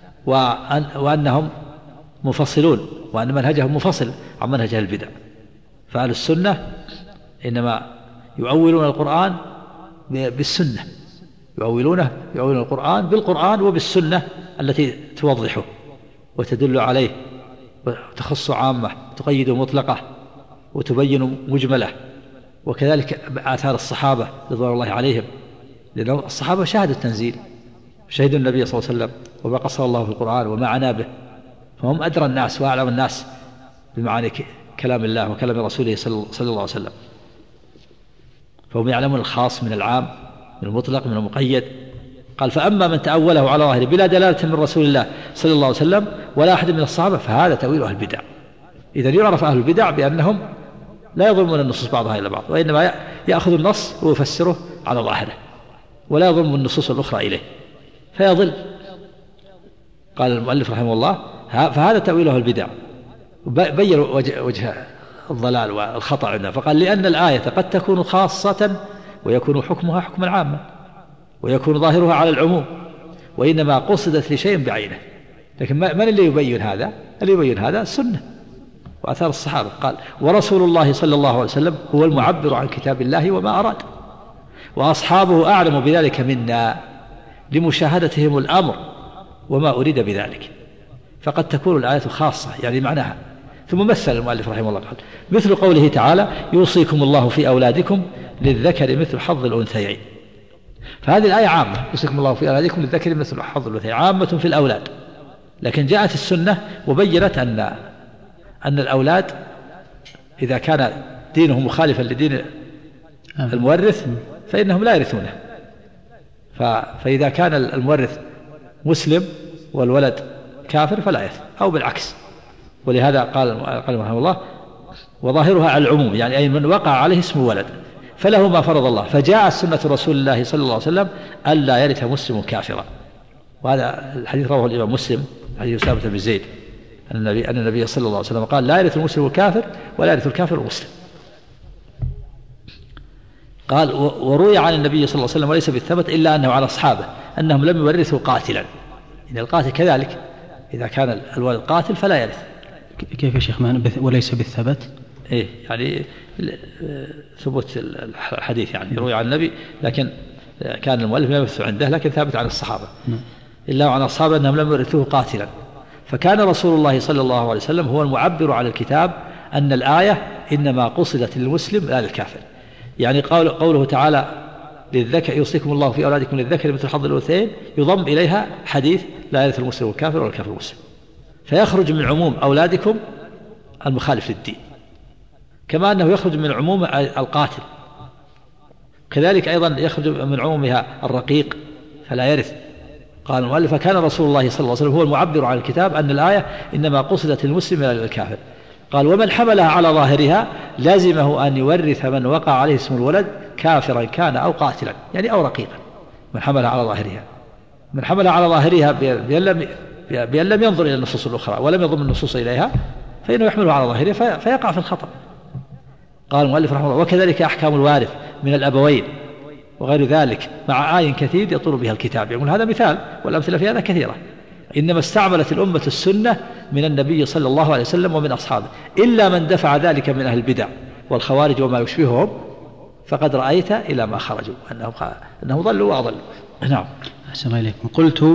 D: وأن وأنهم مفصلون، وأن منهجهم مفصل عن منهج أهل البدع. فأهل السنة إنما يؤولون القرآن بالسنة، يؤولونه يؤولون القرآن بالقرآن وبالسنة التي توضحه وتدل عليه وتخص عامة تقيد مطلقة وتبين مجملة. وكذلك آثار الصحابة رضوان الله عليهم، لأن الصحابة شاهدوا التنزيل، شهدوا النبي صلى الله عليه وسلم وما قصه الله في القرآن وما عنا به، فهم أدرى الناس وأعلم الناس بمعاني كلام الله وكلام رسوله صلى الله عليه وسلم، فهم يعلمون الخاص من العام، من المطلق من المقيد. قال فأما من تأوله على ظاهره بلا دلالة من رسول الله صلى الله عليه وسلم ولا أحد من الصحابة فهذا تأويل أهل البدع. إذا يعرف أهل البدع بأنهم لا يضمون النصوص بعضها إلى بعض، وإنما يأخذ النص ويفسره على ظاهره ولا يضم النصوص الأخرى إليه فيضل. قال المؤلف رحمه الله فهذا تأويل أهل البدع. بين وجه, وجه الضلال والخطأ عندنا فقال لأن الآية قد تكون خاصة ويكون حكمها حكما عاما ويكون ظاهرها على العموم وإنما قصدت لشيء بعينه. لكن من اللي يبين هذا؟ اللي يبين هذا السنة وآثار الصحابة. قال ورسول الله صلى الله عليه وسلم هو المعبر عن كتاب الله وما أراد وأصحابه أعلم بذلك منا لمشاهدتهم الأمر وما أريد بذلك. فقد تكون الآية خاصة يعني معناها. ثم مثل المؤلف رحمه الله قال مثل قوله تعالى يوصيكم الله في أولادكم للذكر مثل حظ الأنثيين. فهذه الآية عامة يوصيكم الله في أولادكم للذكر مثل حظ الأنثيين عامة في الأولاد. لكن جاءت السنة وبينت أن أن الأولاد إذا كان دينه مخالفا لدين المورث فإنهم لا يرثونه. فإذا كان المورث مسلم والولد كافر فلا يرث أو بالعكس. ولهذا قال قال رحمه الله وظاهرها على العموم يعني أي من وقع عليه اسم ولد فله ما فرض الله. فجاء سنة رسول الله صلى الله عليه وسلم ألا يرث مسلم كافرا. وهذا الحديث رواه الإمام مسلم حديث أسامة بن زيد أن النبي أن النبي صلى الله عليه وسلم قال لا يرث المسلم الكافر ولا يرث الكافر المسلم. قال وروي عن النبي صلى الله عليه وسلم وليس بالثبت إلا أنه على أصحابه أنهم لم يورثوا قاتلا. إن القاتل كذلك إذا كان الولد قاتل فلا يرث.
B: كيف يا شيخ وليس بالثبت؟
D: إيه يعني ثبوت الحديث يعني يروي عن النبي لكن كان المؤلف لا يثبت عنده لكن ثابت عن الصحابة إلا عن أصحابه أنهم لم يورثوه قاتلا. فكان رسول الله صلى الله عليه وسلم هو المعبر على الكتاب أن الآية إنما قصدت للمسلم لا للكافر. يعني قول قوله تعالى للذكر يوصيكم الله في أولادكم للذكر مثل حظ الأنثيين يضم إليها حديث لا يرث المسلم الكافر ولا الكافر المسلم. فيخرج من عموم أولادكم المخالف للدين كما أنه يخرج من عموم القاتل كذلك أيضا يخرج من عمومها الرقيق فلا يرث. قال المؤلف كان رسول الله صلى الله عليه وسلم هو المعبر عن الكتاب أن الآية إنما قصدت للمسلم لا للكافر. قال ومن حملها على ظاهرها لازمه أن يورث من وقع عليه اسم الولد كافرا كان أو قاتلا يعني أو رقيقا. من حملها على ظاهرها من حملها على ظاهرها بأن لم بأن لم ينظر إلى النصوص الأخرى ولم يضم النصوص إليها فإنه يحمله على ظاهره فيقع في الخطأ. قال المؤلف رحمه الله وكذلك أحكام الوارث من الأبوين وغير ذلك مع آي كثير يطول بها الكتاب. يقول هذا مثال والأمثلة في هذا كثيرة. إنما استعملت الأمة السنة من النبي صلى الله عليه وسلم ومن أصحابه إلا من دفع ذلك من أهل البدع والخوارج وما يشبههم فقد رأيت إلى ما خرجوا أنهم, أنهم ضلوا وأضلوا. نعم.
B: أحسن إليكم. قلت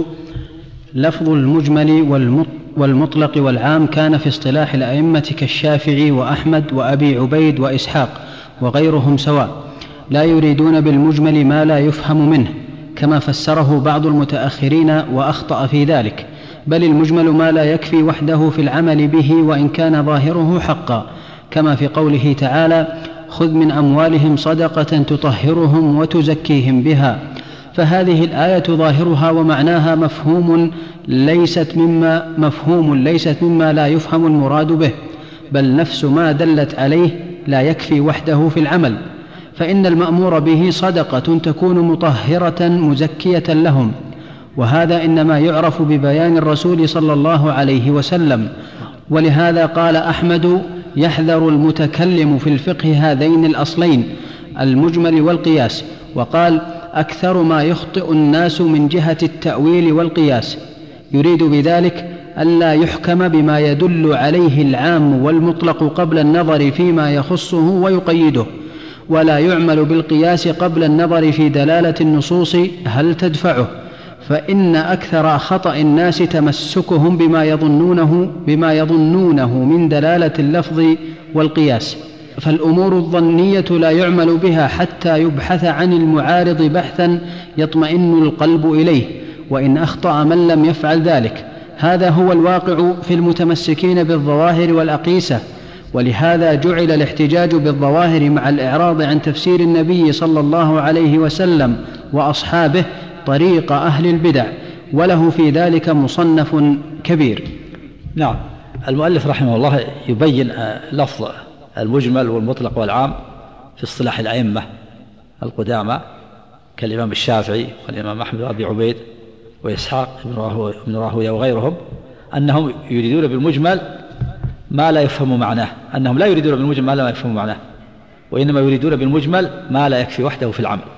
B: لفظ المجمل والمطلق والعام كان في اصطلاح الأئمة كالشافعي وأحمد وأبي عبيد وإسحاق وغيرهم سواء لا يريدون بالمجمل ما لا يفهم منه كما فسره بعض المتأخرين وأخطأ في ذلك بل المجمل ما لا يكفي وحده في العمل به وإن كان ظاهره حقا كما في قوله تعالى خذ من أموالهم صدقة تطهرهم وتزكيهم بها. فهذه الآية ظاهرها ومعناها مفهوم ليست مما مفهوم ليست مما لا يفهم المراد به بل نفس ما دلت عليه لا يكفي وحده في العمل. فإن المأمور به صدقة تكون مطهرة مزكية لهم وهذا إنما يعرف ببيان الرسول صلى الله عليه وسلم. ولهذا قال أحمد يحذر المتكلم في الفقه هذين الأصلين المجمل والقياس. وقال أكثر ما يخطئ الناس من جهة التأويل والقياس يريد بذلك ألا يحكم بما يدل عليه العام والمطلق قبل النظر فيما يخصه ويقيده ولا يعمل بالقياس قبل النظر في دلالة النصوص هل تدفعه. فإن أكثر خطأ الناس تمسكهم بما يظنونه بما يظنونه من دلالة اللفظ والقياس. فالأمور الظنية لا يعمل بها حتى يبحث عن المعارض بحثا يطمئن القلب إليه وإن أخطأ من لم يفعل ذلك. هذا هو الواقع في المتمسكين بالظواهر والأقيسة. ولهذا جعل الاحتجاج بالظواهر مع الإعراض عن تفسير النبي صلى الله عليه وسلم وأصحابه طريق أهل البدع، وله في ذلك مصنف كبير.
D: نعم. المؤلف رحمه الله يبين لفظ المجمل والمطلق والعام في اصطلاح الأئمة القدامى كالإمام الشافعي والإمام أحمد وأبي عبيد وإسحاق بن راهويه وغيرهم، أنهم يريدون بالمجمل ما لا يفهم معناه، أنهم لا يريدون بالمجمل ما لا يفهم معناه، وإنما يريدون بالمجمل ما لا يكفي وحده في العمل،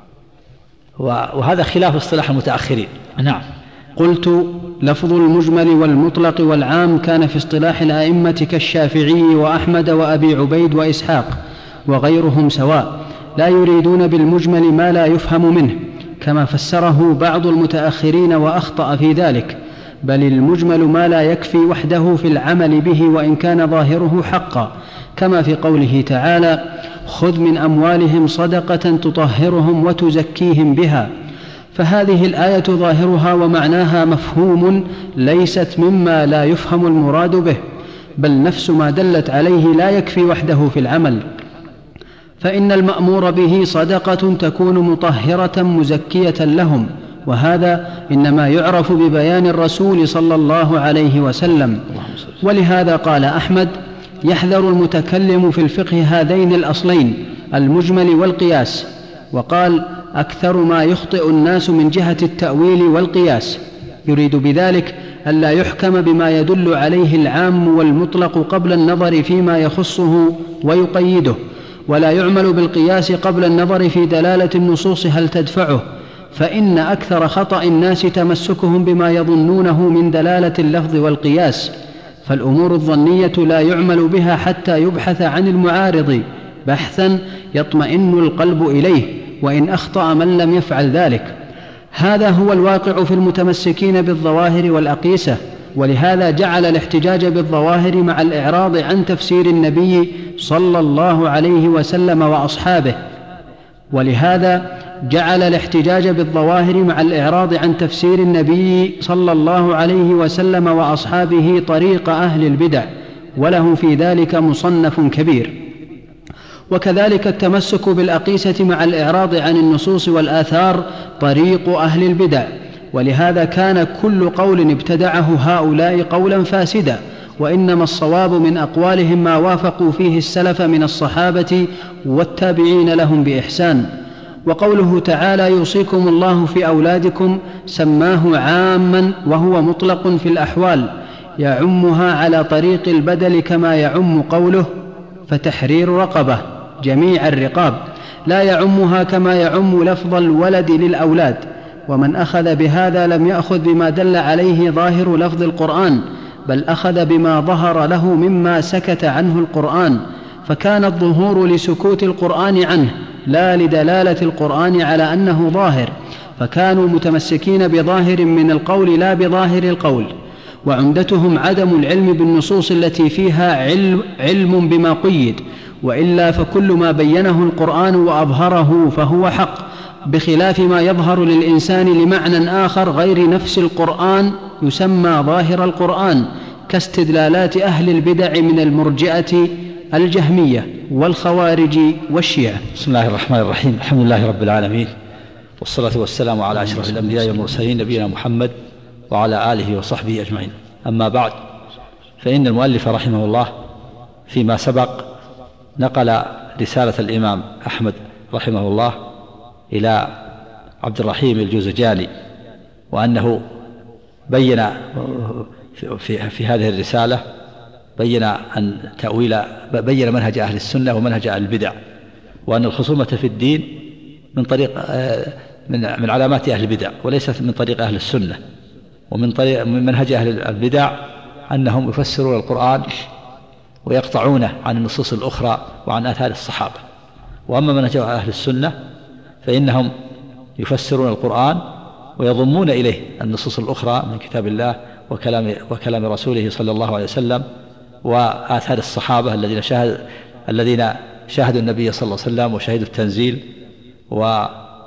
D: وهذا خلاف اصطلاح المتأخرين.
B: نعم. قلت: لفظ المجمل والمطلق والعام كان في اصطلاح الأئمة كالشافعي وأحمد وأبي عبيد وإسحاق وغيرهم سواء، لا يريدون بالمجمل ما لا يفهم منه، كما فسره بعض المتأخرين وأخطأ في ذلك، بل المجمل ما لا يكفي وحده في العمل به وإن كان ظاهره حقا، كما في قوله تعالى: خذ من أموالهم صدقة تطهرهم وتزكيهم بها. فهذه الآية ظاهرها ومعناها مفهوم، ليست مما لا يفهم المراد به، بل نفس ما دلت عليه لا يكفي وحده في العمل، فإن المأمور به صدقة تكون مطهرة مزكية لهم، وهذا إنما يعرف ببيان الرسول صلى الله عليه وسلم. ولهذا قال أحمد: يحذر المتكلم في الفقه هذين الأصلين، المجمل والقياس. وقال: أكثر ما يخطئ الناس من جهة التأويل والقياس، يريد بذلك ألا يحكم بما يدل عليه العام والمطلق قبل النظر فيما يخصه ويقيده، ولا يعمل بالقياس قبل النظر في دلالة النصوص هل تدفعه، فإن أكثر خطأ الناس تمسكهم بما يظنونه من دلالة اللفظ والقياس، فالأمور الظنية لا يعمل بها حتى يبحث عن المعارض بحثا يطمئن القلب إليه، وإن أخطأ من لم يفعل ذلك. هذا هو الواقع في المتمسكين بالظواهر والأقيسة، ولهذا جعل الاحتجاج بالظواهر مع الإعراض عن تفسير النبي صلى الله عليه وسلم وأصحابه ولهذا جعل الاحتجاج بالظواهر مع الإعراض عن تفسير النبي صلى الله عليه وسلم وأصحابه طريق أهل البدع، وله في ذلك مصنف كبير. وكذلك التمسك بالأقيسة مع الإعراض عن النصوص والآثار طريق أهل البدع، ولهذا كان كل قول ابتدعه هؤلاء قولا فاسدا، وإنما الصواب من أقوالهم ما وافقوا فيه السلف من الصحابة والتابعين لهم بإحسان. وقوله تعالى: يوصيكم الله في أولادكم، سماه عاما وهو مطلق في الأحوال، يعمها على طريق البدل، كما يعم قوله: فتحرير رقبة جميع الرقاب، لا يعمها كما يعم لفظ الولد للأولاد. ومن أخذ بهذا لم يأخذ بما دل عليه ظاهر لفظ القرآن، بل أخذ بما ظهر له مما سكت عنه القرآن، فكان الظهور لسكوت القرآن عنه لا لدلالة القرآن على أنه ظاهر، فكانوا متمسكين بظاهر من القول لا بظاهر القول. وعمدتهم عدم العلم بالنصوص التي فيها علم, علم بما قيد، وإلا فكل ما بينه القرآن وأظهره فهو حق، بخلاف ما يظهر للإنسان لمعنى آخر غير نفس القرآن يسمى ظاهر القرآن، كاستدلالات أهل البدع من المرجئة الجهمية والخوارج والشيعة.
D: بسم الله الرحمن الرحيم. الحمد لله رب العالمين، والصلاة والسلام على أشرف الأنبياء والمرسلين، نبينا محمد وعلى آله وصحبه أجمعين. أما بعد، فإن المؤلف رحمه الله فيما سبق نقل رسالة الإمام أحمد رحمه الله إلى عبد الرحيم الجوزجاني، وأنه بين في, في هذه الرسالة بين أن تأويل بين منهج أهل السنة ومنهج أهل البدع، وأن الخصومة في الدين من طريق من من علامات أهل البدع وليست من طريق أهل السنة. ومن طريق من منهج أهل البدع أنهم يفسرون القرآن ويقطعونه عن النصوص الأخرى وعن آثار الصحابة. وأما منهج أهل السنة فإنهم يفسرون القرآن ويضمون إليه النصوص الأخرى من كتاب الله وكلام وكلام رسوله صلى الله عليه وسلم وآثار الصحابة الذين شاهد الذين شاهدوا النبي صلى الله عليه وسلم وشهدوا التنزيل وما,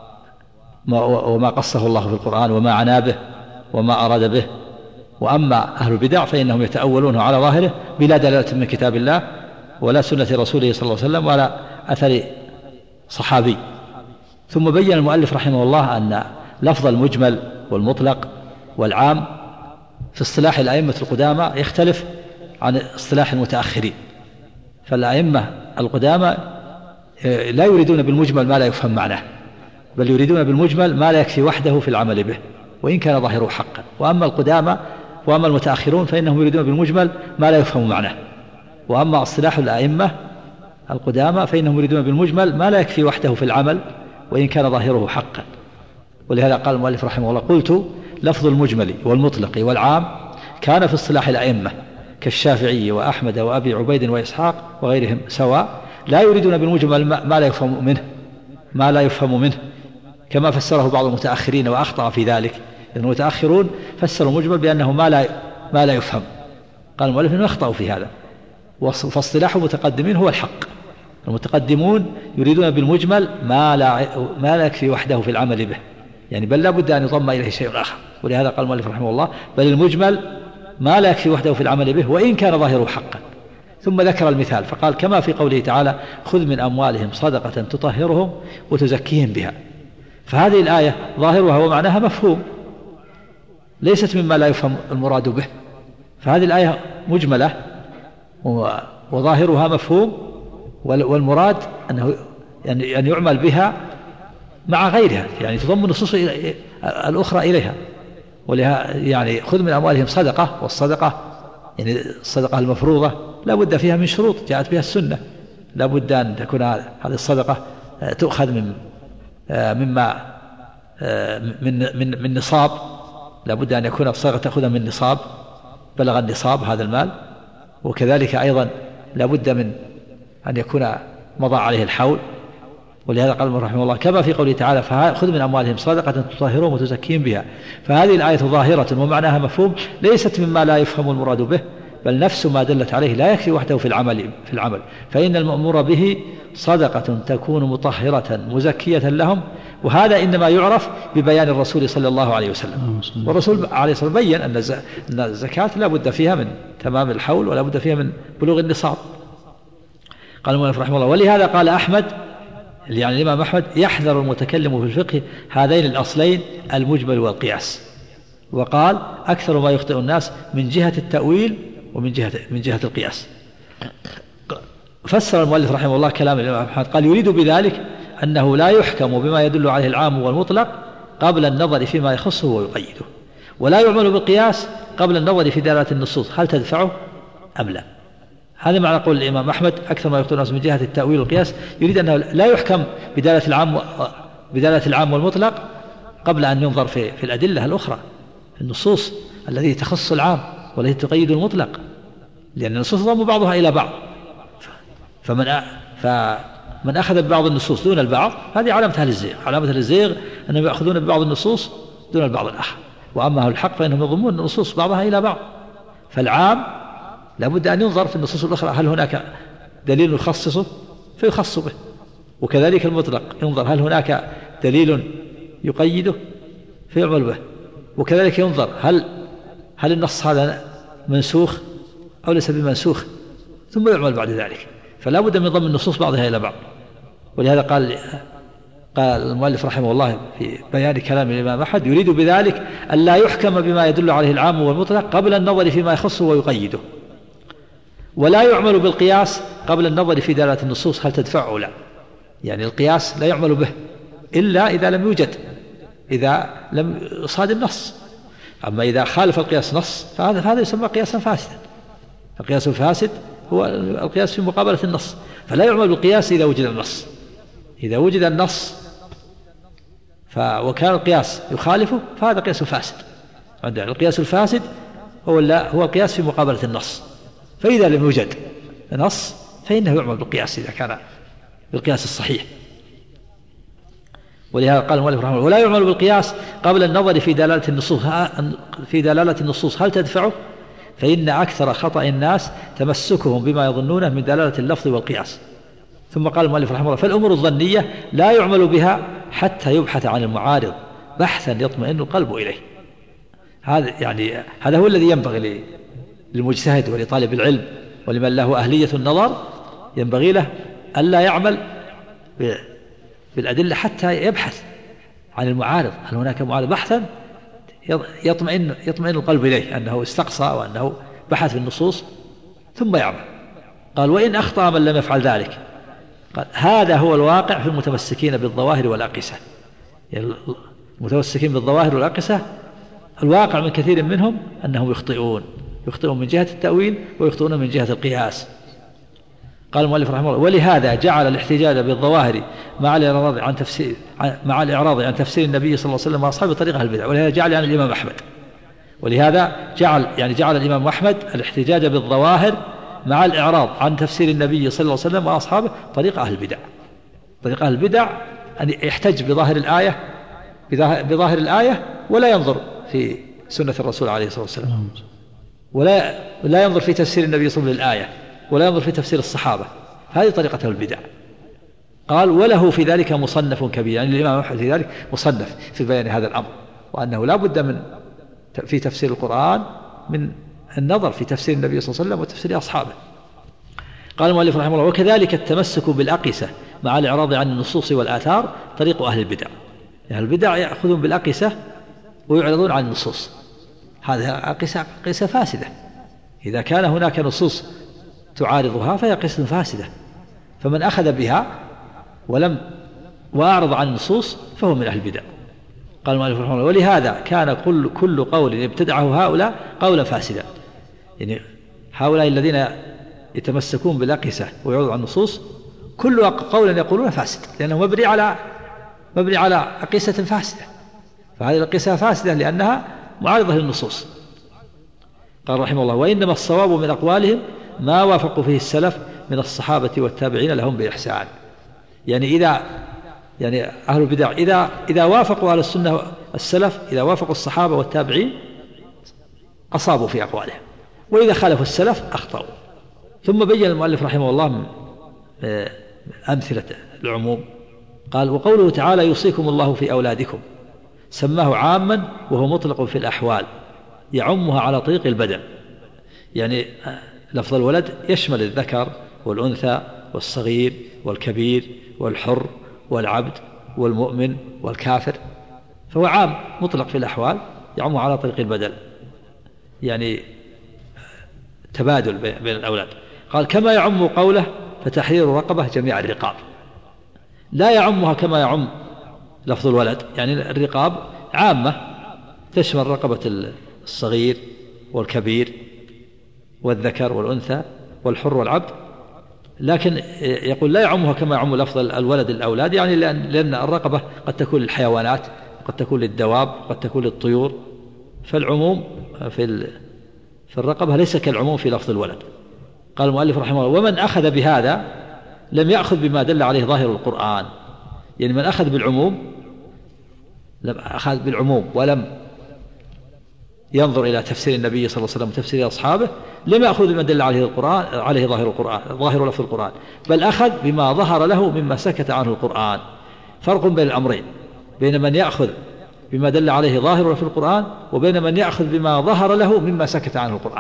D: وما قصه الله في القرآن وما عنا به وما أراد به. وأما أهل البدع فإنهم يتأولونه على ظاهره بلا دلالة من كتاب الله ولا سنة رسوله صلى الله عليه وسلم ولا أثر صحابي. ثم بين المؤلف رحمه الله أن لفظ المجمل والمطلق والعام في اصطلاح الأئمة القدامى يختلف عن اصطلاح المتأخرين. فالأئمة القدامى لا يريدون بالمجمل ما لا يفهم معناه، بل يريدون بالمجمل ما لا يكفي وحده في العمل به وإن كان ظاهره حقا. وأما القدامى وأما المتأخرون فإنهم يريدون بالمجمل ما لا يفهم معناه. وأما اصطلاح الأئمة القدامى فإنهم يريدون بالمجمل ما لا يكفي وحده في العمل وإن كان ظاهره حقا. ولهذا قال المؤلف رحمه الله: قلت لفظ المجمل والمطلق والعام كان في اصطلاح الأئمة كالشافعي وأحمد وأبي عبيد وإسحاق وغيرهم سواء، لا يريدون بالمجمل ما لا يفهم منه ما لا يفهم منه كما فسره بعض المتأخرين وأخطأ في ذلك. المتأخرون فسروا المجمل بأنه ما لا ما لا يفهم. قال المؤلف إنه أخطأوا في هذا، فاصطلاح المتقدمين هو الحق. المتقدمون يريدون بالمجمل ما لا ما لا يكفي وحده في العمل به، يعني بل لا بد أن يضم إليه شيء آخر. ولهذا قال المؤلف رحمه الله: بل المجمل ما لا يكفي وحده في العمل به وإن كان ظاهره حقا. ثم ذكر المثال فقال: كما في قوله تعالى: خذ من أموالهم صدقة تطهرهم وتزكيهم بها. فهذه الآية ظاهرها ومعناها مفهوم، ليست مما لا يفهم المراد به. فهذه الآية مجملة وظاهرها مفهوم، والمراد أنه يعني أن يعمل بها مع غيرها، يعني تضم النصوص الأخرى إليها. ولها يعني خذ من أموالهم صدقة، والصدقة يعني الصدقة المفروضة لا بد فيها من شروط جاءت بها السنة. لا بد أن تكون هذه الصدقة تؤخذ من مما من من من نصاب، لا بد أن يكون الصدقة تأخذ من نصاب بلغ النصاب هذا المال. وكذلك أيضا لا بد من أن يكون مضى عليه الحول. ولهذا قال رحمه الله: كما في قوله تعالى: فخذ من أموالهم صدقة تطهرهم وتزكيهم بها. فهذه الآية ظاهرة ومعناها مفهوم، ليست مما لا يفهم المراد به، بل نفس ما دلت عليه لا يكفي وحده في العمل في العمل فإن المأمور به صدقة تكون مطهرة مزكية لهم. وهذا إنما يعرف ببيان الرسول صلى الله عليه وسلم. والرسول عليه الصلاة والسلام بين أن الزكاة لا بد فيها من تمام الحول ولا بد فيها من بلوغ النصاب. قال المؤلف رحمه الله: ولهذا قال أحمد، يعني الإمام أحمد: يحذر المتكلم في الفقه هذين الأصلين المجمل والقياس. وقال: أكثر ما يخطئ الناس من جهة التأويل ومن جهة من جهة القياس. فسر المؤلف رحمه الله كلام الإمام أحمد، قال: يريد بذلك أنه لا يحكم بما يدل عليه العام والمطلق قبل النظر فيما يخصه ويقيده، ولا يعمل بالقياس قبل النظر في دلالة النصوص هل تدفعه أم لا. هذا معنى قول الإمام أحمد: أكثر ما يخطئ الناس من جهة التأويل والقياس. يريد أنه لا يحكم بدلالة العام بدلالة العام والمطلق قبل أن ينظر في في الأدلة الأخرى، النصوص التي تخص العام والتي تقيد المطلق، لأن النصوص تضم بعضها إلى بعض. فمن فمن أخذ ببعض النصوص دون البعض هذه علامة أهل الزيغ. علامة أهل الزيغ أنهم يأخذون ببعض النصوص دون البعض الآخر. وأما أهل الحق فإنهم يضمون النصوص بعضها إلى بعض. فالعام لابد أن ينظر في النصوص الأخرى هل هناك دليل يخصصه فيخص به، وكذلك المطلق ينظر هل هناك دليل يقيده فيعمل به، وكذلك ينظر هل هل النص هذا منسوخ أو ليس بمنسوخ، ثم يعمل بعد ذلك. فلا بد من ضم النصوص بعضها إلى بعض. ولهذا قال قال المؤلف رحمه الله في بيان كلام الإمام أحمد: يريد بذلك أن لا يحكم بما يدل عليه العام والمطلق قبل النظر فيما يخصه ويقيده، ولا يعمل بالقياس قبل النظر في دلالة النصوص هل تدفعه أو لا. يعني القياس لا يعمل به إلا إذا لم يوجد إذا لم يصادم النص. أما إذا خالف القياس نص فهذا فهذا يسمى قياسا فاسدا. القياس الفاسد هو القياس في مقابلة النص. فلا يعمل بالقياس إذا وجد النص. إذا وجد النص ف... وكان القياس يخالفه فهذا قياس فاسد. القياس الفاسد هو لا هو القياس في مقابلة النص. فإذا لم يوجد نص فإنه يعمل بالقياس إذا كان بالقياس الصحيح. ولهذا قال المؤلف رحمه الله: ولا يعمل بالقياس قبل النظر في دلالة النصوص في دلالة النصوص هل تدفعه، فإن أكثر خطأ الناس تمسكهم بما يظنونه من دلالة اللفظ والقياس. ثم قال المؤلف رحمه الله: فالأمور الظنية لا يعمل بها حتى يبحث عن المعارض بحثا يطمئن القلب إليه. هذا يعني هذا هو الذي ينبغي للمجتهد ولطالب العلم ولمن له أهلية النظر، ينبغي له ألا يعمل بالأدلة حتى يبحث عن المعارض، هل هناك معارض بحثا يطمئن يطمئن القلب إليه أنه استقصى وأنه بحث في النصوص ثم يعمل. قال وإن أخطأ من لم يفعل ذلك، قال هذا هو الواقع في المتمسكين بالظواهر والأقسة. يعني المتمسكين بالظواهر والأقسة الواقع من كثير منهم أنهم يخطئون يخطئون من جهة التأويل ويخطئون من جهة القياس. قال المؤلف رحمه الله ولهذا جعل الاحتجاج بالظواهر مع الإعراض عن تفسير مع الإعراض عن تفسير النبي صلى الله عليه وسلم وأصحابه طريقة البدع. ولهذا جعل يعني الإمام أحمد ولهذا جعل يعني جعل الإمام أحمد الاحتجاج بالظواهر مع الإعراض عن تفسير النبي صلى الله عليه وسلم وأصحابه طريقة أهل البدع. طريقة أهل البدع أن يحتج بظاهر الآية بظاهر الآية ولا ينظر في سنة الرسول عليه الصلاة والسلام، ولا لا ينظر في تفسير النبي صلى الله عليه وسلم للآية، ولا ينظر في تفسير الصحابة. هذه طريقة أهل البدع. قال وله في ذلك مصنف كبير، يعني الإمام أحمد في ذلك مصنف في بيان هذا الأمر، وأنه لا بد من في تفسير القرآن من النظر في تفسير النبي صلى الله عليه وسلم وتفسير أصحابه. قال المؤلف رحمه الله وكذلك التمسك بالأقسة مع الإعراض عن النصوص والآثار طريق أهل البدع. يعني البدع يأخذون بالأقسة ويعرضون عن النصوص، هذه أقسة قسة فاسدة. إذا كان هناك نصوص تعارضها فهي قسة فاسدة، فمن أخذ بها ولم وأعرض عن النصوص فهو من أهل البدع. قال المؤلف رحمه الله ولهذا كان كل كل قول ابتدعه هؤلاء قولا فاسدا. يعني هؤلاء الذين يتمسكون بالأقسة ويعرضون عن النصوص كل قول يقولون فاسد، لأنه مبني على مبني على أقسة فاسدة، فهذه القسة فاسدة لأنها معارضة للنصوص. قال رحمه الله وإنما الصواب من أقوالهم ما وافقوا فيه السلف من الصحابة والتابعين لهم بإحسان. يعني إذا يعني أهل البدع إذا إذا وافقوا أهل السنة السلف، إذا وافقوا الصحابة والتابعين أصابوا في أقوالهم، وإذا خالفوا السلف أخطأوا. ثم بين المؤلف رحمه الله أمثلة العموم. قال وقوله تعالى يوصيكم الله في أولادكم سماه عاما وهو مطلق في الأحوال يعمها على طريق البدن. يعني لفظ الولد يشمل الذكر والأنثى والصغير والكبير والحر والعبد والمؤمن والكافر، فهو عام مطلق في الأحوال يعمها على طريق البدل، يعني تبادل بين الأولاد. قال كما يعم قوله فتحرير رقبة جميع الرقاب، لا يعمها كما يعم لفظ الولد. يعني الرقاب عامة تشمل رقبة الصغير والكبير والذكر والأنثى والحر والعبد، لكن يقول لا يعمها كما يعم لفظ الولد الأولاد، يعني لأن, لأن الرقبة قد تكون للحيوانات، قد تكون للدواب، قد تكون للطيور، فالعموم في في الرقبة ليس كالعموم في لفظ الولد. قال المؤلف رحمه الله ومن أخذ بهذا لم يأخذ بما دل عليه ظاهر القرآن. يعني من أخذ بالعموم لم أخذ بالعموم ولم ينظر إلى تفسير النبي صلى الله عليه وسلم وتفسير أصحابه لم يأخذ بما دل عليه القرآن عليه ظاهر القرآن ظاهر لفظ القرآن، بل أخذ بما ظهر له مما سكت عنه القرآن. فرق بين الأمرين، بين من يأخذ بما دل عليه ظاهر لفظ القرآن وبين من يأخذ بما ظهر له مما سكت عنه القرآن.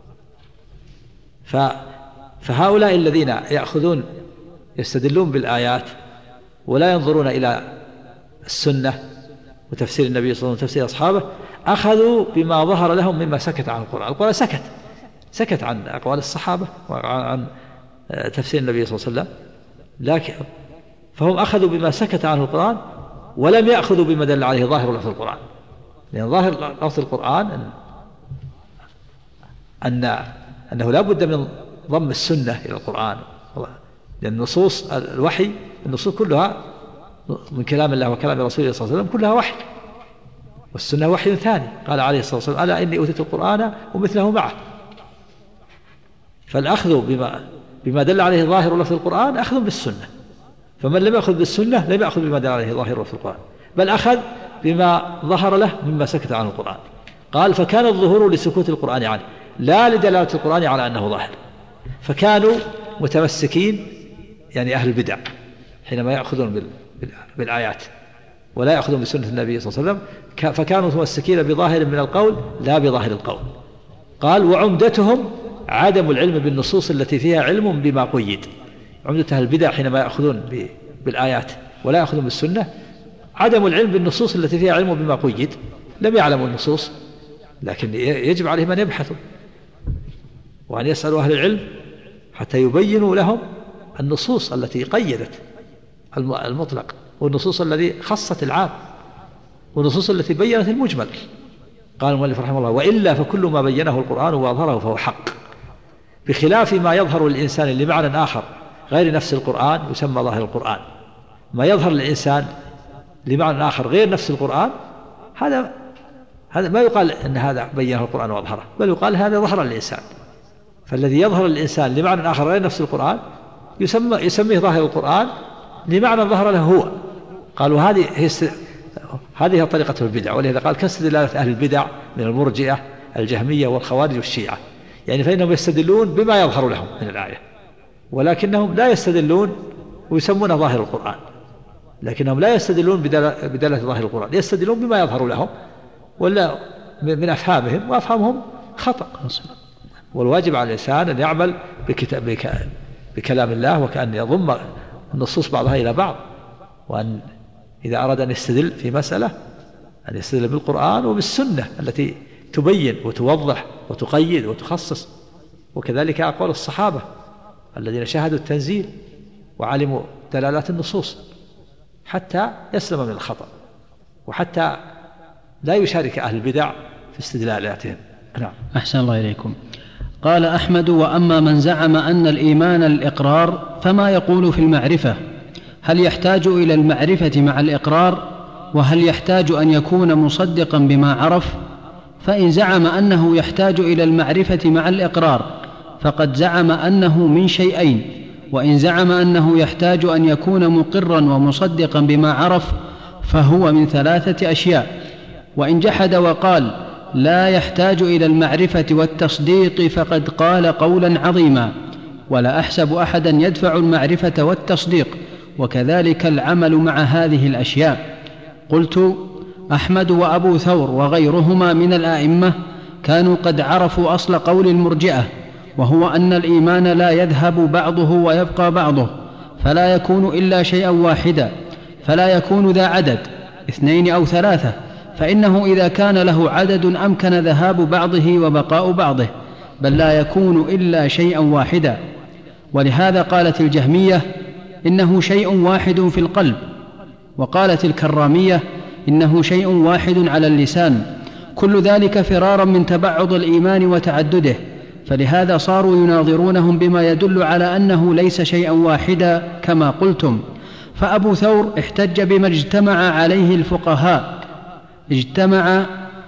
D: فهؤلاء الذين يأخذون يستدلون بالآيات ولا ينظرون إلى السنة وتفسير النبي صلى الله عليه وسلم وتفسير أصحابه أخذوا بما ظهر لهم مما سكت عن القرآن. القرآن سكت سكت عن أقوال الصحابة وعن تفسير النبي صلى الله عليه وسلم، لكن فهم أخذوا بما سكت عنه القرآن ولم يأخذوا بما دل عليه ظاهر لفظ القرآن. لأن ظاهر لفظ القرآن أن, أن أنه لا بد من ضم السنة إلى القرآن، لأن النصوص الوحي النصوص كلها من كلام الله وكلام رسوله صلى الله عليه وسلم كلها وحي، والسنة وحي ثاني. قال عليه الصلاة والسلام ألا إني أوتيت القرآن ومثله معه. فالأخذ بما بما دل عليه ظاهر لفظ القرآن أخذ بالسنة، فمن لم يأخذ بالسنة لم يأخذ بما دل عليه ظاهر لفظ القرآن، بل أخذ بما ظهر له مما سكت عنه القرآن. قال فكان الظهور لسكوت القرآن عنه لا لدلالة القرآن على أنه ظاهر، فكانوا متمسكين يعني أهل البدع حينما يأخذون بالآيات ولا يأخذون بسنة النبي صلى الله عليه وسلم، فكانوا متمسكين بظاهر من القول لا بظاهر القول. قال وعمدتهم عدم العلم بالنصوص التي فيها علم بما قيد. عمدة أهل البدع حينما يأخذون بالآيات ولا يأخذون بالسنة عدم العلم بالنصوص التي فيها علم بما قيد، لم يعلموا النصوص، لكن يجب عليهم أن يبحثوا وأن يسألوا أهل العلم حتى يبينوا لهم النصوص التي قيدت المطلق، والنصوص التي خصت العام، والنصوص التي بينت المجمل. قال المؤلف رحمه الله: وإلا فكل ما بينه القرآن وأظهره فهو حق، بخلاف ما يظهر للإنسان لمعنى آخر غير نفس القرآن يسمى ظاهر القرآن. ما يظهر للإنسان لمعنى آخر غير نفس القرآن هذا هذا ما يقال أن هذا بينه القرآن وأظهره، بل يقال هذا ظهر للإنسان. فالذي يظهر للإنسان لمعنى آخر غير نفس القرآن يسمى يسميه ظاهر القرآن لمعنى ظهر له هو. قالوا هذه هي هذه طريقة البدع، ولهذا قال كاستدلالة أهل البدع من المرجئة الجهمية والخوارج والشيعة، يعني فإنهم يستدلون بما يظهر لهم من الآية، ولكنهم لا يستدلون ويسمونه ظاهر القرآن، لكنهم لا يستدلون بدلالة ظاهر القرآن، يستدلون بما يظهر لهم ولا من أفهامهم، وأفهامهم خطأ. والواجب على الإنسان أن يعمل بكتاب بكلام الله، وكأن يضم النصوص بعضها إلى بعض، وأن إذا أراد أن يستدل في مسألة أن يستدل بالقرآن وبالسنة التي تبين وتوضح وتقيد وتخصص. وكذلك أقوال الصحابة الذين شاهدوا التنزيل وعلموا دلالات النصوص حتى يسلم من الخطأ، وحتى لا يشارك أهل البدع في استدلالاتهم. نعم.
B: أحسن الله إليكم. قال أحمد: وأما من زعم أن الإيمان الإقرار فما يقول في المعرفة، هل يحتاج إلى المعرفة مع الإقرار؟ وهل يحتاج أن يكون مصدقا بما عرف؟ فإن زعم أنه يحتاج إلى المعرفة مع الإقرار فقد زعم أنه من شيئين، وإن زعم أنه يحتاج أن يكون مقرا ومصدقا بما عرف فهو من ثلاثة أشياء. وإن جحد وقال لا يحتاج إلى المعرفة والتصديق فقد قال قولا عظيما، ولا أحسب أحدا يدفع المعرفة والتصديق، وكذلك العمل مع هذه الأشياء. قلت: أحمد وأبو ثور وغيرهما من الآئمة كانوا قد عرفوا أصل قول المرجئة، وهو أن الإيمان لا يذهب بعضه ويبقى بعضه، فلا يكون إلا شيئا واحدا، فلا يكون ذا عدد اثنين أو ثلاثة، فإنه إذا كان له عدد أمكن ذهاب بعضه وبقاء بعضه، بل لا يكون إلا شيئا واحدا. ولهذا قالت الجهمية إنه شيء واحد في القلب، وقالت الكرامية إنه شيء واحد على اللسان، كل ذلك فرارا من تبعض الإيمان وتعدده، فلهذا صاروا يناظرونهم بما يدل على أنه ليس شيئا واحدا كما قلتم. فأبو ثور احتج بما اجتمع عليه الفقهاء اجتمع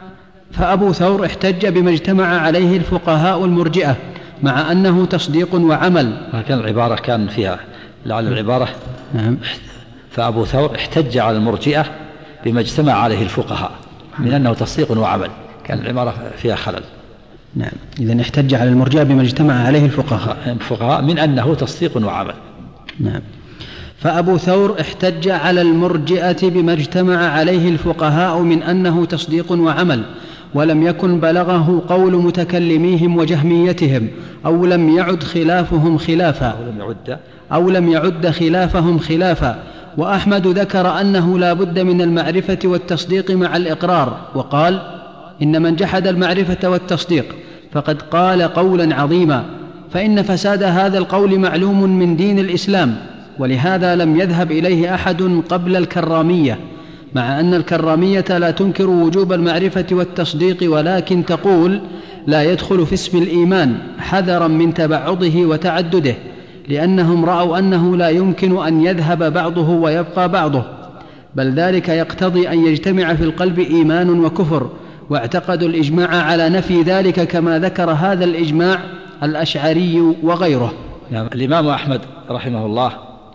B: فأبو ثور احتج بما اجتمع عليه الفقهاء المرجئة، مع أنه تصديق وعمل.
D: كان العبارة كان فيها لعل العبارة
B: نعم.
D: فأبو ثور احتج على المرجئة بما اجتمع عليه الفقهاء من أنه تصديق وعمل، كان العبارة فيها خلل.
B: نعم، إذن احتج على المرجئة بما اجتمع عليه الفقهاء
D: الفقهاء من أنه تصديق وعمل.
B: نعم. فأبو ثور احتج على المرجئة بما اجتمع عليه الفقهاء من أنه تصديق وعمل، ولم يكن بلغه قول متكلميهم وجهميتهم، أو لم يعد خلافهم خلافا
D: أو لم يعد
B: أو لم يعد خلافهم خلافا. وأحمد ذكر أنه لا بد من المعرفة والتصديق مع الإقرار، وقال: إن من جحد المعرفة والتصديق فقد قال قولا عظيما، فإن فساد هذا القول معلوم من دين الإسلام، ولهذا لم يذهب إليه أحد قبل الكرامية، مع أن الكرامية لا تنكر وجوب المعرفة والتصديق، ولكن تقول لا يدخل في اسم الإيمان حذرا من تبعضه وتعدده، لأنهم رأوا أنه لا يمكن أن يذهب بعضه ويبقى بعضه، بل ذلك يقتضي أن يجتمع في القلب إيمان وكفر، واعتقدوا الإجماع على نفي ذلك، كما ذكر هذا الإجماع الأشعري وغيره.
D: نعم. الإمام أحمد رحمه الله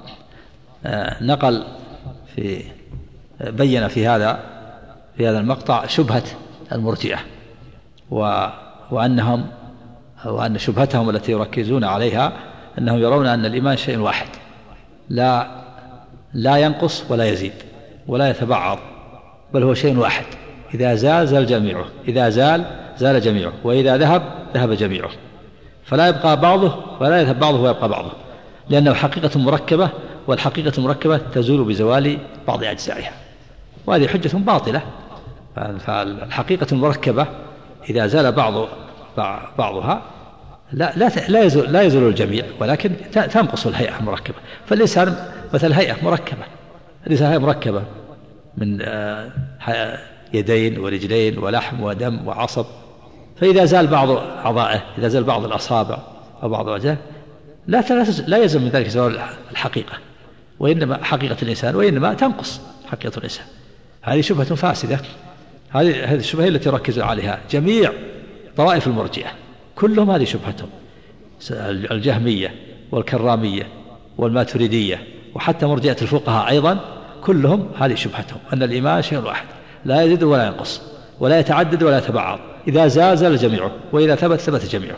D: نقل في بين في هذا في هذا المقطع شبهة المرجئة، و وأنهم وأن شبهتهم التي يركزون عليها أنهم يرون أن الإيمان شيء واحد لا لا ينقص ولا يزيد ولا يتبعض، بل هو شيء واحد، إذا زال زال جميعه، إذا زال زال جميعه، وإذا ذهب ذهب جميعه، فلا يبقى بعضه ولا يذهب بعضه ويبقى بعضه، لأنه حقيقة مركبة، والحقيقة المركبة تزول بزوال بعض أجزائها. وهذه حجة باطلة. فالحقيقة المركبة إذا زال بعض بعضها لا لا لا يزول لا يزول الجميع، ولكن تنقص الهيئة المركبة. فالإنسان مثل هيئة مركبة، الإنسان هيئة مركبة من يدين ورجلين ولحم ودم وعصب، فإذا زال بعض أعضائه، إذا زال بعض الأصابع أو بعض وجهه، لا لا يلزم من ذلك زوال الحقيقة، وإنما حقيقة الإنسان، وإنما تنقص حقيقة الإنسان. هذه شبهة فاسدة، هذه هذه الشبهة التي ركز عليها جميع طوائف المرجئة، كلهم هذه شبهتهم، الجهمية والكرامية والماتريدية وحتى مرجئة الفقهاء أيضا، كلهم هذه شبهتهم، أن الإيمان شيء واحد لا يزيد ولا ينقص ولا يتعدد ولا يتبعض، إذا زال زال جميعه، وإذا ثبت ثبت جميعه.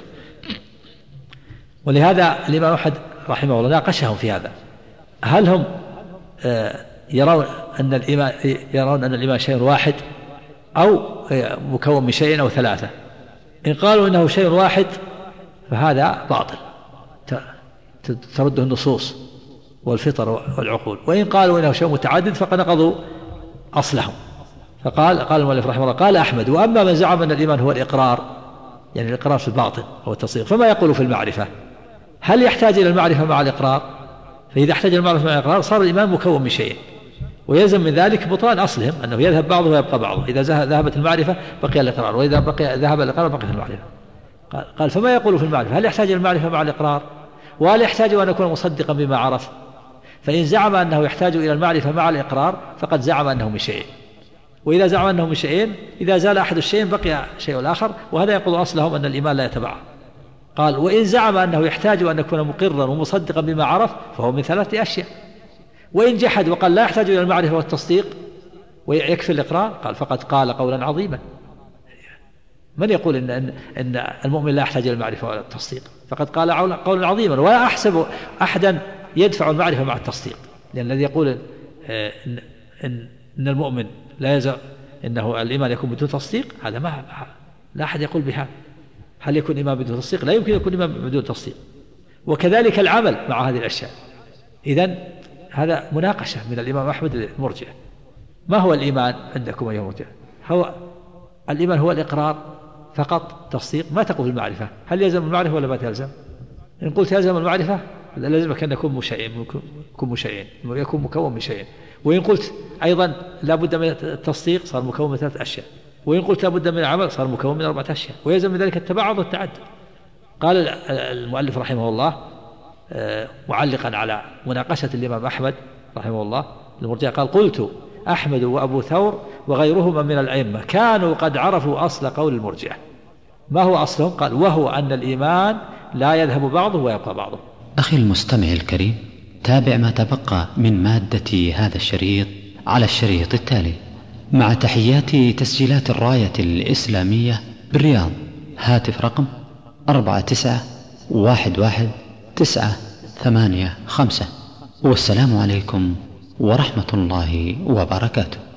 D: ولهذا الإمام أحمد رحمه الله ناقشهم في هذا، هل هم يرون أن الإيمان يرون أن الإيمان شيء واحد أو مكون من شيء أو ثلاثة؟ إن قالوا إنه شيء واحد فهذا باطل ترده النصوص والفطر والعقول، وإن قالوا إنه شيء متعدد فقد نقضوا أصلهم. فقال قال المؤلف رحمه الله قال أحمد: وأما من زعم أن الإيمان هو الإقرار، يعني الإقرار في الباطن أو التصديق، فما يقول في المعرفة؟ هل يحتاج إلى المعرفة مع الإقرار؟ فإذا احتاج إلى المعرفة مع الإقرار صار الإيمان مكون من شيء، ويلزم من ذلك بطلان أصلهم، أنه يذهب بعضه ويبقى بعضه، إذا ذهبت المعرفة بقي الإقرار، وإذا بقي ذهب الإقرار بقيت المعرفة. قال: فما يقول في المعرفة؟ هل يحتاج إلى المعرفة مع الإقرار؟ وهل يحتاج أن يكون مصدقا بما عرف؟ فإن زعم أنه يحتاج إلى المعرفة مع الإقرار فقد زعم أنه من شيء، وإذا زعم أنه من شيئين، إذا زال أحد الشيئين بقي شيء الآخر، وهذا يقول أصلهم أن الإيمان لا يتبعه. قال: وإن زعم أنه يحتاج أن يكون مقرا ومصدقا بما عرف فهو من ثلاثة أشياء. وإن جحد وقال لا يحتاج إلى المعرفة والتصديق ويكفي الإقرار، قال: فقد قال قولا عظيما. من يقول إن, إن, إن المؤمن لا يحتاج إلى المعرفة والتصديق؟ فقد قال قولا عظيما. ولا أحسب أحدا يدفع المعرفة مع التصديق، لأن الذي يقول إن, إن, إن المؤمن لا يزال إنه الإيمان يكون بدون تصديق، هذا ما لا أحد يقول بهذا. هل يكون إيمان بدون تصديق؟ لا يمكن يكون إيمان بدون تصديق. وكذلك العمل مع هذه الأشياء. إذن هذا مناقشة من الإمام أحمد المرجئة. ما هو الإيمان عندكم أيها المرجئة؟ هو الإيمان هو الإقرار فقط، تصديق ما تقول المعرفة. هل يلزم المعرفة ولا ما تلزم؟ إن قلت يلزم المعرفة لازمك أن يكون مشيئين، يكون مشيئين، يكون مكون من شيئين. وإن قلت أيضا لا بد من التصديق صار مكون من ثلاث أشياء. وإن قلت لا بد من العمل صار مكون من أربعة أشياء، ويلزم من ذلك التباعد والتعدد. قال المؤلف رحمه الله معلقا على مناقشة الإمام أحمد رحمه الله المرجئة، قال: قلت: أحمد وأبو ثور وغيرهما من الأئمة كانوا قد عرفوا أصل قول المرجئة. ما هو أصلهم؟ قال: وهو أن الإيمان لا يذهب بعضه ويبقى بعضه.
B: أخي المستمع الكريم، تابع ما تبقى من مادة هذا الشريط على الشريط التالي، مع تحيات تسجيلات الراية الإسلامية بالرياض. هاتف رقم أربعة تسعة واحد واحد تسعة ثمانية خمسة. والسلام عليكم ورحمة الله وبركاته.